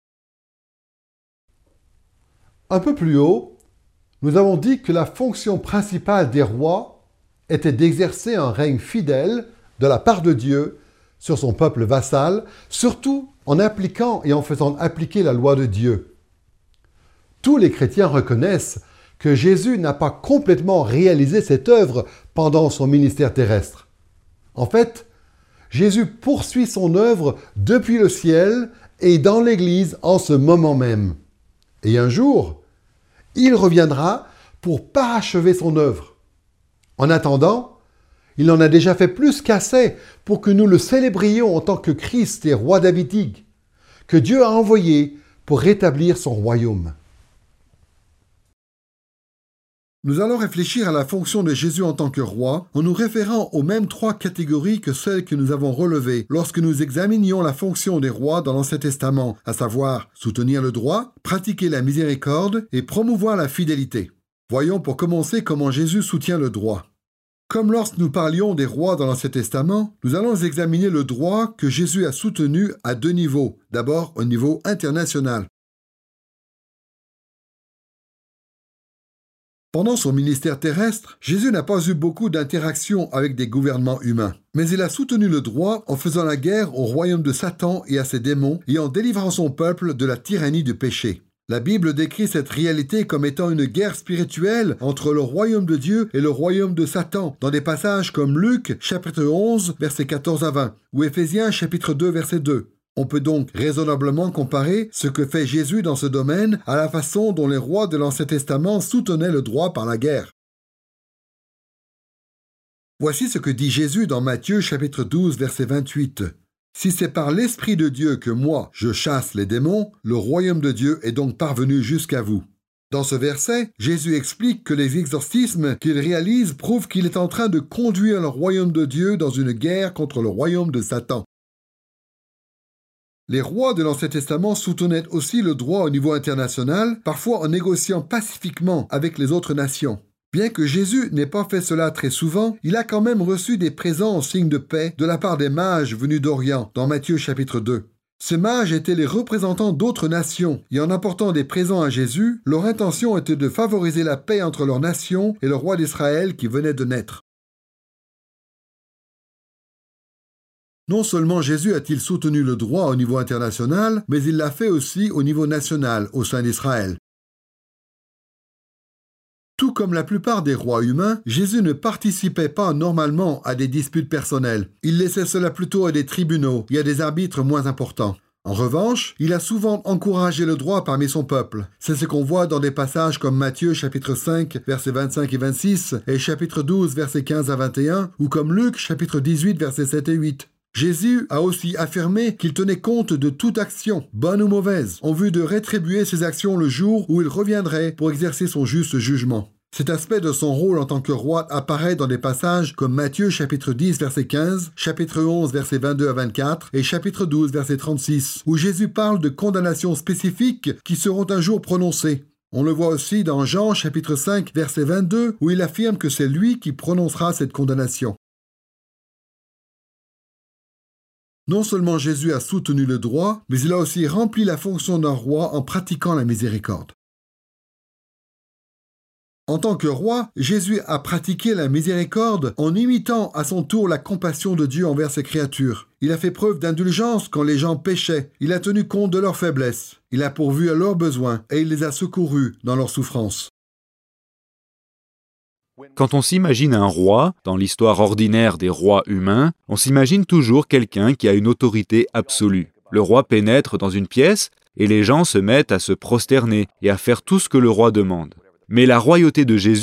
Un peu plus haut, nous avons dit que la fonction principale des rois était d'exercer un règne fidèle de la part de Dieu sur son peuple vassal, surtout en appliquant et en faisant appliquer la loi de Dieu. Tous les chrétiens reconnaissent que Jésus n'a pas complètement réalisé cette œuvre pendant son ministère terrestre. En fait, Jésus poursuit son œuvre depuis le ciel et dans l'Église en ce moment même. Et un jour, il reviendra pour parachever son œuvre. En attendant, il en a déjà fait plus qu'assez pour que nous le célébrions en tant que Christ et roi davidique, que Dieu a envoyé pour rétablir son royaume. Nous allons réfléchir à la fonction de Jésus en tant que roi en nous référant aux mêmes trois catégories que celles que nous avons relevées lorsque nous examinions la fonction des rois dans l'Ancien Testament, à savoir soutenir le droit, pratiquer la miséricorde et promouvoir la fidélité. Voyons pour commencer comment Jésus soutient le droit. Comme lorsque nous parlions des rois dans l'Ancien Testament, nous allons examiner le droit que Jésus a soutenu à deux niveaux. D'abord, au niveau international. Pendant son ministère terrestre, Jésus n'a pas eu beaucoup d'interactions avec des gouvernements humains. Mais il a soutenu le droit en faisant la guerre au royaume de Satan et à ses démons et en délivrant son peuple de la tyrannie du péché. La Bible décrit cette réalité comme étant une guerre spirituelle entre le royaume de Dieu et le royaume de Satan, dans des passages comme Luc, chapitre onze, versets quatorze à vingt, ou Éphésiens, chapitre deux, verset deux. On peut donc raisonnablement comparer ce que fait Jésus dans ce domaine à la façon dont les rois de l'Ancien Testament soutenaient le droit par la guerre. Voici ce que dit Jésus dans Matthieu chapitre douze, verset vingt-huit. « Si c'est par l'Esprit de Dieu que moi, je chasse les démons, le royaume de Dieu est donc parvenu jusqu'à vous. » Dans ce verset, Jésus explique que les exorcismes qu'il réalise prouvent qu'il est en train de conduire le royaume de Dieu dans une guerre contre le royaume de Satan. Les rois de l'Ancien Testament soutenaient aussi le droit au niveau international, parfois en négociant pacifiquement avec les autres nations. Bien que Jésus n'ait pas fait cela très souvent, il a quand même reçu des présents en signe de paix de la part des mages venus d'Orient, dans Matthieu chapitre deux. Ces mages étaient les représentants d'autres nations, et en apportant des présents à Jésus, leur intention était de favoriser la paix entre leur nation et le roi d'Israël qui venait de naître. Non seulement Jésus a-t-il soutenu le droit au niveau international, mais il l'a fait aussi au niveau national, au sein d'Israël. Tout comme la plupart des rois humains, Jésus ne participait pas normalement à des disputes personnelles. Il laissait cela plutôt à des tribunaux et à des arbitres moins importants. En revanche, il a souvent encouragé le droit parmi son peuple. C'est ce qu'on voit dans des passages comme Matthieu chapitre cinq, versets vingt-cinq et vingt-six, et chapitre douze, versets quinze à vingt et un, ou comme Luc chapitre dix-huit, versets sept et huit. Jésus a aussi affirmé qu'il tenait compte de toute action, bonne ou mauvaise, en vue de rétribuer ses actions le jour où il reviendrait pour exercer son juste jugement. Cet aspect de son rôle en tant que roi apparaît dans des passages comme Matthieu chapitre dix, verset quinze, chapitre onze, versets vingt-deux à vingt-quatre et chapitre douze, verset trente-six, où Jésus parle de condamnations spécifiques qui seront un jour prononcées. On le voit aussi dans Jean chapitre cinq, verset vingt-deux, où il affirme que c'est lui qui prononcera cette condamnation. Non seulement Jésus a soutenu le droit, mais il a aussi rempli la fonction d'un roi en pratiquant la miséricorde. En tant que roi, Jésus a pratiqué la miséricorde en imitant à son tour la compassion de Dieu envers ses créatures. Il a fait preuve d'indulgence quand les gens péchaient. Il a tenu compte de leurs faiblesses. Il a pourvu à leurs besoins et il les a secourus dans leurs souffrances. Quand on s'imagine un roi, dans l'histoire ordinaire des rois humains, on s'imagine toujours quelqu'un qui a une autorité absolue. Le roi pénètre dans une pièce et les gens se mettent à se prosterner et à faire tout ce que le roi demande. Mais la royauté de Jésus,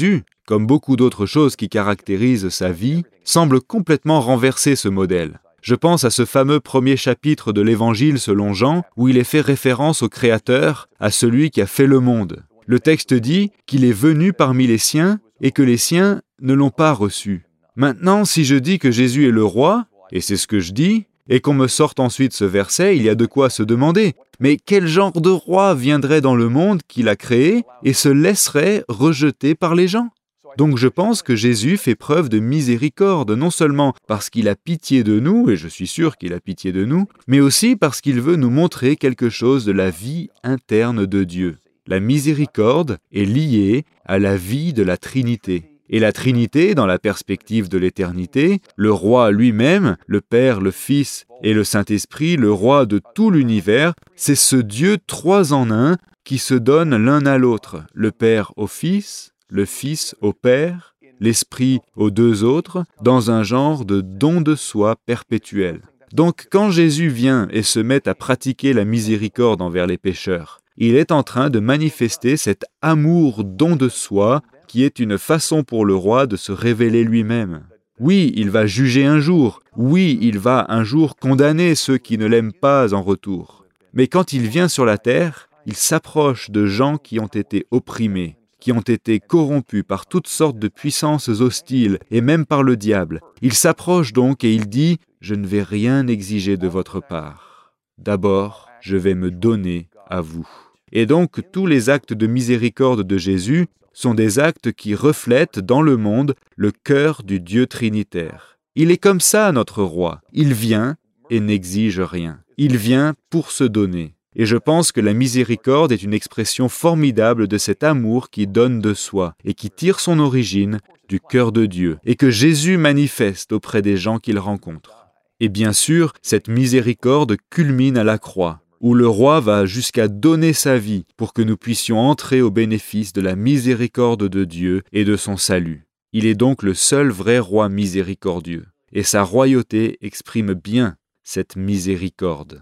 comme beaucoup d'autres choses qui caractérisent sa vie, semble complètement renverser ce modèle. Je pense à ce fameux premier chapitre de l'Évangile selon Jean, où il est fait référence au Créateur, à celui qui a fait le monde. Le texte dit qu'il est venu parmi les siens et que les siens ne l'ont pas reçu. Maintenant, si je dis que Jésus est le roi, et c'est ce que je dis, et qu'on me sorte ensuite ce verset, il y a de quoi se demander. Mais quel genre de roi viendrait dans le monde qu'il a créé et se laisserait rejeter par les gens ? Donc je pense que Jésus fait preuve de miséricorde, non seulement parce qu'il a pitié de nous, et je suis sûr qu'il a pitié de nous, mais aussi parce qu'il veut nous montrer quelque chose de la vie interne de Dieu. La miséricorde est liée à la vie de la Trinité. Et la Trinité, dans la perspective de l'éternité, le roi lui-même, le Père, le Fils et le Saint-Esprit, le roi de tout l'univers, c'est ce Dieu trois en un qui se donne l'un à l'autre, le Père au Fils, le Fils au Père, l'Esprit aux deux autres, dans un genre de don de soi perpétuel. Donc quand Jésus vient et se met à pratiquer la miséricorde envers les pécheurs, il est en train de manifester cet amour don de soi qui est une façon pour le roi de se révéler lui-même. Oui, il va juger un jour. Oui, il va un jour condamner ceux qui ne l'aiment pas en retour. Mais quand il vient sur la terre, il s'approche de gens qui ont été opprimés, qui ont été corrompus par toutes sortes de puissances hostiles et même par le diable. Il s'approche donc et il dit « Je ne vais rien exiger de votre part. D'abord, je vais me donner à vous. » Et donc, tous les actes de miséricorde de Jésus sont des actes qui reflètent dans le monde le cœur du Dieu trinitaire. Il est comme ça, notre roi. Il vient et n'exige rien. Il vient pour se donner. Et je pense que la miséricorde est une expression formidable de cet amour qui donne de soi et qui tire son origine du cœur de Dieu et que Jésus manifeste auprès des gens qu'il rencontre. Et bien sûr, cette miséricorde culmine à la croix, où le roi va jusqu'à donner sa vie pour que nous puissions entrer au bénéfice de la miséricorde de Dieu et de son salut. Il est donc le seul vrai roi miséricordieux, et sa royauté exprime bien cette miséricorde.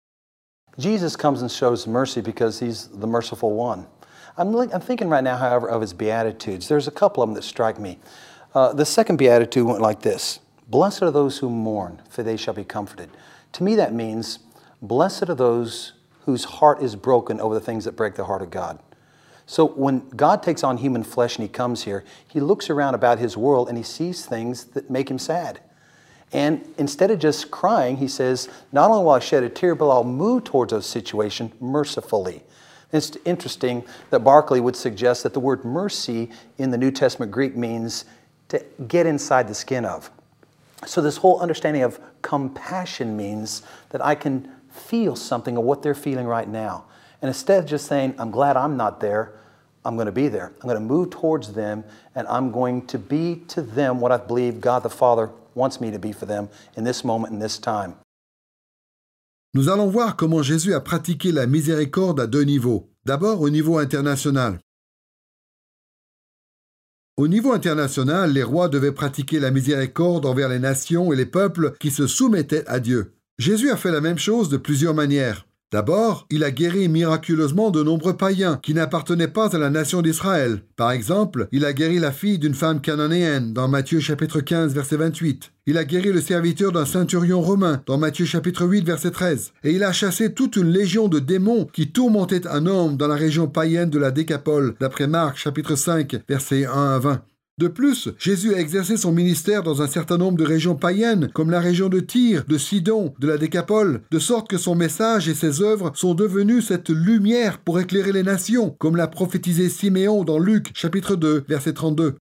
Jesus comes and shows mercy because he's the merciful one. I'm, I'm thinking right now, however, of his Beatitudes. There's a couple of them that strike me. Uh, the second Beatitude went like this: Blessed are those who mourn, for they shall be comforted. To me that means, blessed are those whose heart is broken over the things that break the heart of God. So when God takes on human flesh and he comes here, he looks around about his world and he sees things that make him sad. And instead of just crying, he says, not only will I shed a tear, but I'll move towards a situation mercifully. It's interesting that Barclay would suggest that the word mercy in the New Testament Greek means to get inside the skin of. So this whole understanding of compassion means that I can feel something of what they're feeling right now. And instead of just saying, I'm glad I'm not there, I'm going to be there. I'm going to move towards them, and I'm going to be to them what I believe God the Father wants me to be for them in this moment, in this time. Nous allons voir comment Jésus a pratiqué la miséricorde à deux niveaux. D'abord au niveau international. Au niveau international, les rois devaient pratiquer la miséricorde envers les nations et les peuples qui se soumettaient à Dieu. Jésus a fait la même chose de plusieurs manières. D'abord, il a guéri miraculeusement de nombreux païens qui n'appartenaient pas à la nation d'Israël. Par exemple, il a guéri la fille d'une femme cananéenne dans Matthieu chapitre quinze, verset vingt-huit. Il a guéri le serviteur d'un centurion romain dans Matthieu chapitre huit, verset treize. Et il a chassé toute une légion de démons qui tourmentaient un homme dans la région païenne de la Décapole, d'après Marc chapitre cinq, versets un à vingt. De plus, Jésus a exercé son ministère dans un certain nombre de régions païennes, comme la région de Tyr, de Sidon, de la Décapole, de sorte que son message et ses œuvres sont devenus cette lumière pour éclairer les nations, comme l'a prophétisé Siméon dans Luc, chapitre deux, verset trente-deux.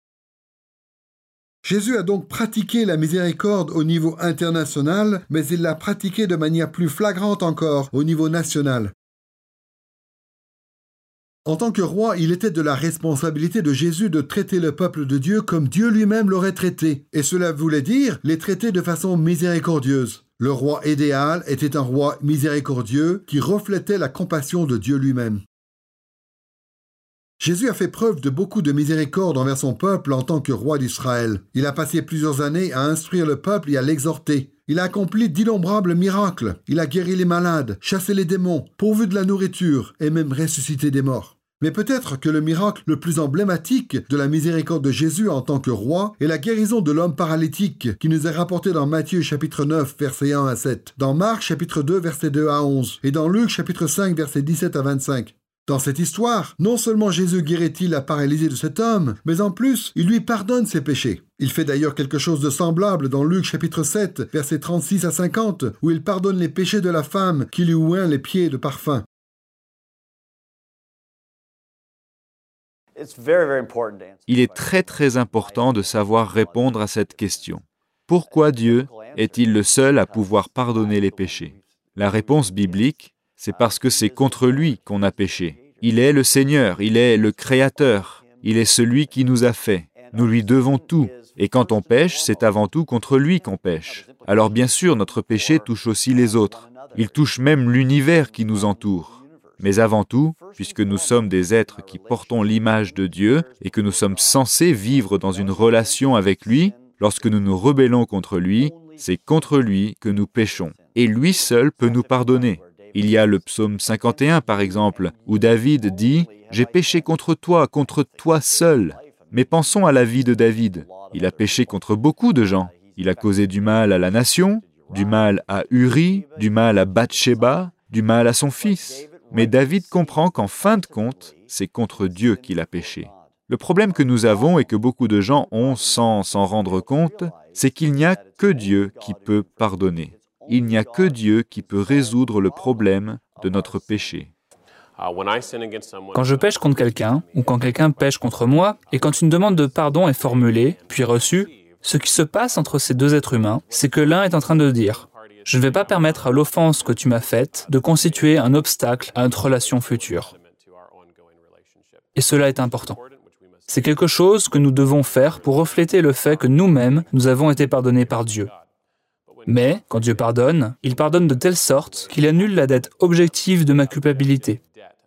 Jésus a donc pratiqué la miséricorde au niveau international, mais il l'a pratiquée de manière plus flagrante encore au niveau national. En tant que roi, il était de la responsabilité de Jésus de traiter le peuple de Dieu comme Dieu lui-même l'aurait traité. Et cela voulait dire les traiter de façon miséricordieuse. Le roi idéal était un roi miséricordieux qui reflétait la compassion de Dieu lui-même. Jésus a fait preuve de beaucoup de miséricorde envers son peuple en tant que roi d'Israël. Il a passé plusieurs années à instruire le peuple et à l'exhorter. Il a accompli d'innombrables miracles. Il a guéri les malades, chassé les démons, pourvu de la nourriture et même ressuscité des morts. Mais peut-être que le miracle le plus emblématique de la miséricorde de Jésus en tant que roi est la guérison de l'homme paralytique qui nous est rapporté dans Matthieu chapitre neuf versets un à sept, dans Marc chapitre deux versets deux à onze et dans Luc chapitre cinq versets dix-sept à vingt-cinq. Dans cette histoire, non seulement Jésus guérit-il la paralysie de cet homme, mais en plus, il lui pardonne ses péchés. Il fait d'ailleurs quelque chose de semblable dans Luc chapitre sept versets trente-six à cinquante, où il pardonne les péchés de la femme qui lui oint les pieds de parfum. Il est très très important de savoir répondre à cette question. Pourquoi Dieu est-il le seul à pouvoir pardonner les péchés? La réponse biblique, c'est parce que c'est contre lui qu'on a péché. Il est le Seigneur, il est le Créateur, il est celui qui nous a fait. Nous lui devons tout. Et quand on pêche, c'est avant tout contre lui qu'on pêche. Alors bien sûr, notre péché touche aussi les autres. Il touche même l'univers qui nous entoure. Mais avant tout, puisque nous sommes des êtres qui portons l'image de Dieu et que nous sommes censés vivre dans une relation avec lui, lorsque nous nous rebellons contre lui, c'est contre lui que nous péchons. Et lui seul peut nous pardonner. Il y a le psaume cinquante et un, par exemple, où David dit « J'ai péché contre toi, contre toi seul ». Mais pensons à la vie de David. Il a péché contre beaucoup de gens. Il a causé du mal à la nation, du mal à Uri, du mal à Bathsheba, du mal à son fils. Mais David comprend qu'en fin de compte, c'est contre Dieu qu'il a péché. Le problème que nous avons et que beaucoup de gens ont sans s'en rendre compte, c'est qu'il n'y a que Dieu qui peut pardonner. Il n'y a que Dieu qui peut résoudre le problème de notre péché. Quand je pêche contre quelqu'un, ou quand quelqu'un pêche contre moi, et quand une demande de pardon est formulée, puis reçue, ce qui se passe entre ces deux êtres humains, c'est que l'un est en train de dire « Je ne vais pas permettre à l'offense que tu m'as faite de constituer un obstacle à notre relation future. » Et cela est important. C'est quelque chose que nous devons faire pour refléter le fait que nous-mêmes, nous avons été pardonnés par Dieu. Mais, quand Dieu pardonne, il pardonne de telle sorte qu'il annule la dette objective de ma culpabilité.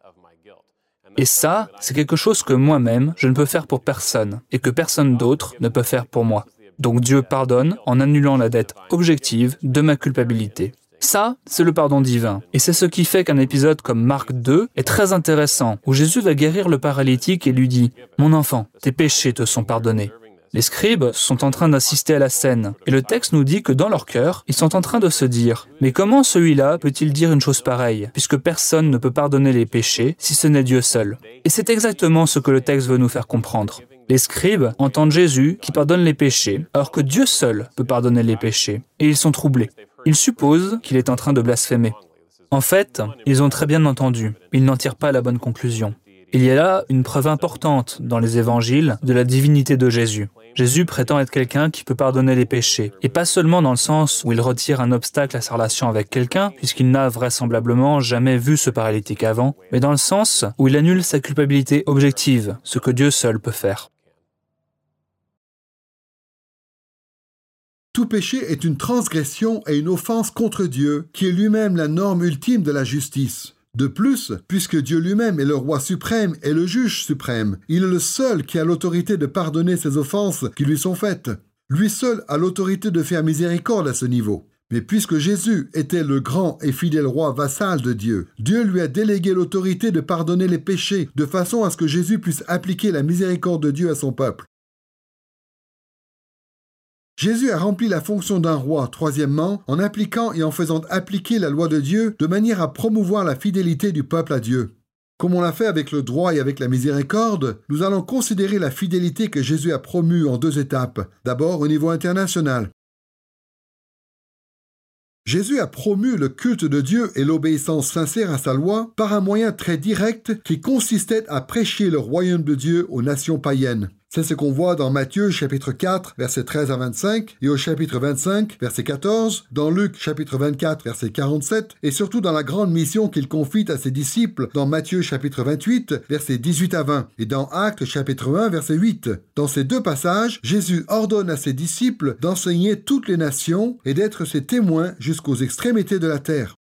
Et ça, c'est quelque chose que moi-même, je ne peux faire pour personne, et que personne d'autre ne peut faire pour moi. Donc Dieu pardonne en annulant la dette objective de ma culpabilité. Ça, c'est le pardon divin. Et c'est ce qui fait qu'un épisode comme Marc deux est très intéressant, où Jésus va guérir le paralytique et lui dit « Mon enfant, tes péchés te sont pardonnés. » Les scribes sont en train d'assister à la scène, et le texte nous dit que dans leur cœur, ils sont en train de se dire « Mais comment celui-là peut-il dire une chose pareille, puisque personne ne peut pardonner les péchés si ce n'est Dieu seul ?» Et c'est exactement ce que le texte veut nous faire comprendre. Les scribes entendent Jésus qui pardonne les péchés, alors que Dieu seul peut pardonner les péchés, et ils sont troublés. Ils supposent qu'il est en train de blasphémer. En fait, ils ont très bien entendu, ils n'en tirent pas la bonne conclusion. Il y a là une preuve importante dans les évangiles de la divinité de Jésus. Jésus prétend être quelqu'un qui peut pardonner les péchés, et pas seulement dans le sens où il retire un obstacle à sa relation avec quelqu'un, puisqu'il n'a vraisemblablement jamais vu ce paralytique avant, mais dans le sens où il annule sa culpabilité objective, ce que Dieu seul peut faire. Tout péché est une transgression et une offense contre Dieu, qui est lui-même la norme ultime de la justice. De plus, puisque Dieu lui-même est le roi suprême et le juge suprême, il est le seul qui a l'autorité de pardonner ces offenses qui lui sont faites. Lui seul a l'autorité de faire miséricorde à ce niveau. Mais puisque Jésus était le grand et fidèle roi vassal de Dieu, Dieu lui a délégué l'autorité de pardonner les péchés, de façon à ce que Jésus puisse appliquer la miséricorde de Dieu à son peuple. Jésus a rempli la fonction d'un roi, troisièmement, en appliquant et en faisant appliquer la loi de Dieu de manière à promouvoir la fidélité du peuple à Dieu. Comme on l'a fait avec le droit et avec la miséricorde, nous allons considérer la fidélité que Jésus a promue en deux étapes. D'abord au niveau international. Jésus a promu le culte de Dieu et l'obéissance sincère à sa loi par un moyen très direct qui consistait à prêcher le royaume de Dieu aux nations païennes. C'est ce qu'on voit dans Matthieu chapitre quatre, versets treize à vingt-cinq, et au chapitre vingt-cinq, verset quatorze, dans Luc chapitre vingt-quatre, verset quarante-sept, et surtout dans la grande mission qu'il confie à ses disciples dans Matthieu chapitre vingt-huit, versets dix-huit à vingt, et dans Actes chapitre un, verset huit. Dans ces deux passages, Jésus ordonne à ses disciples d'enseigner toutes les nations et d'être ses témoins jusqu'aux extrémités de la terre.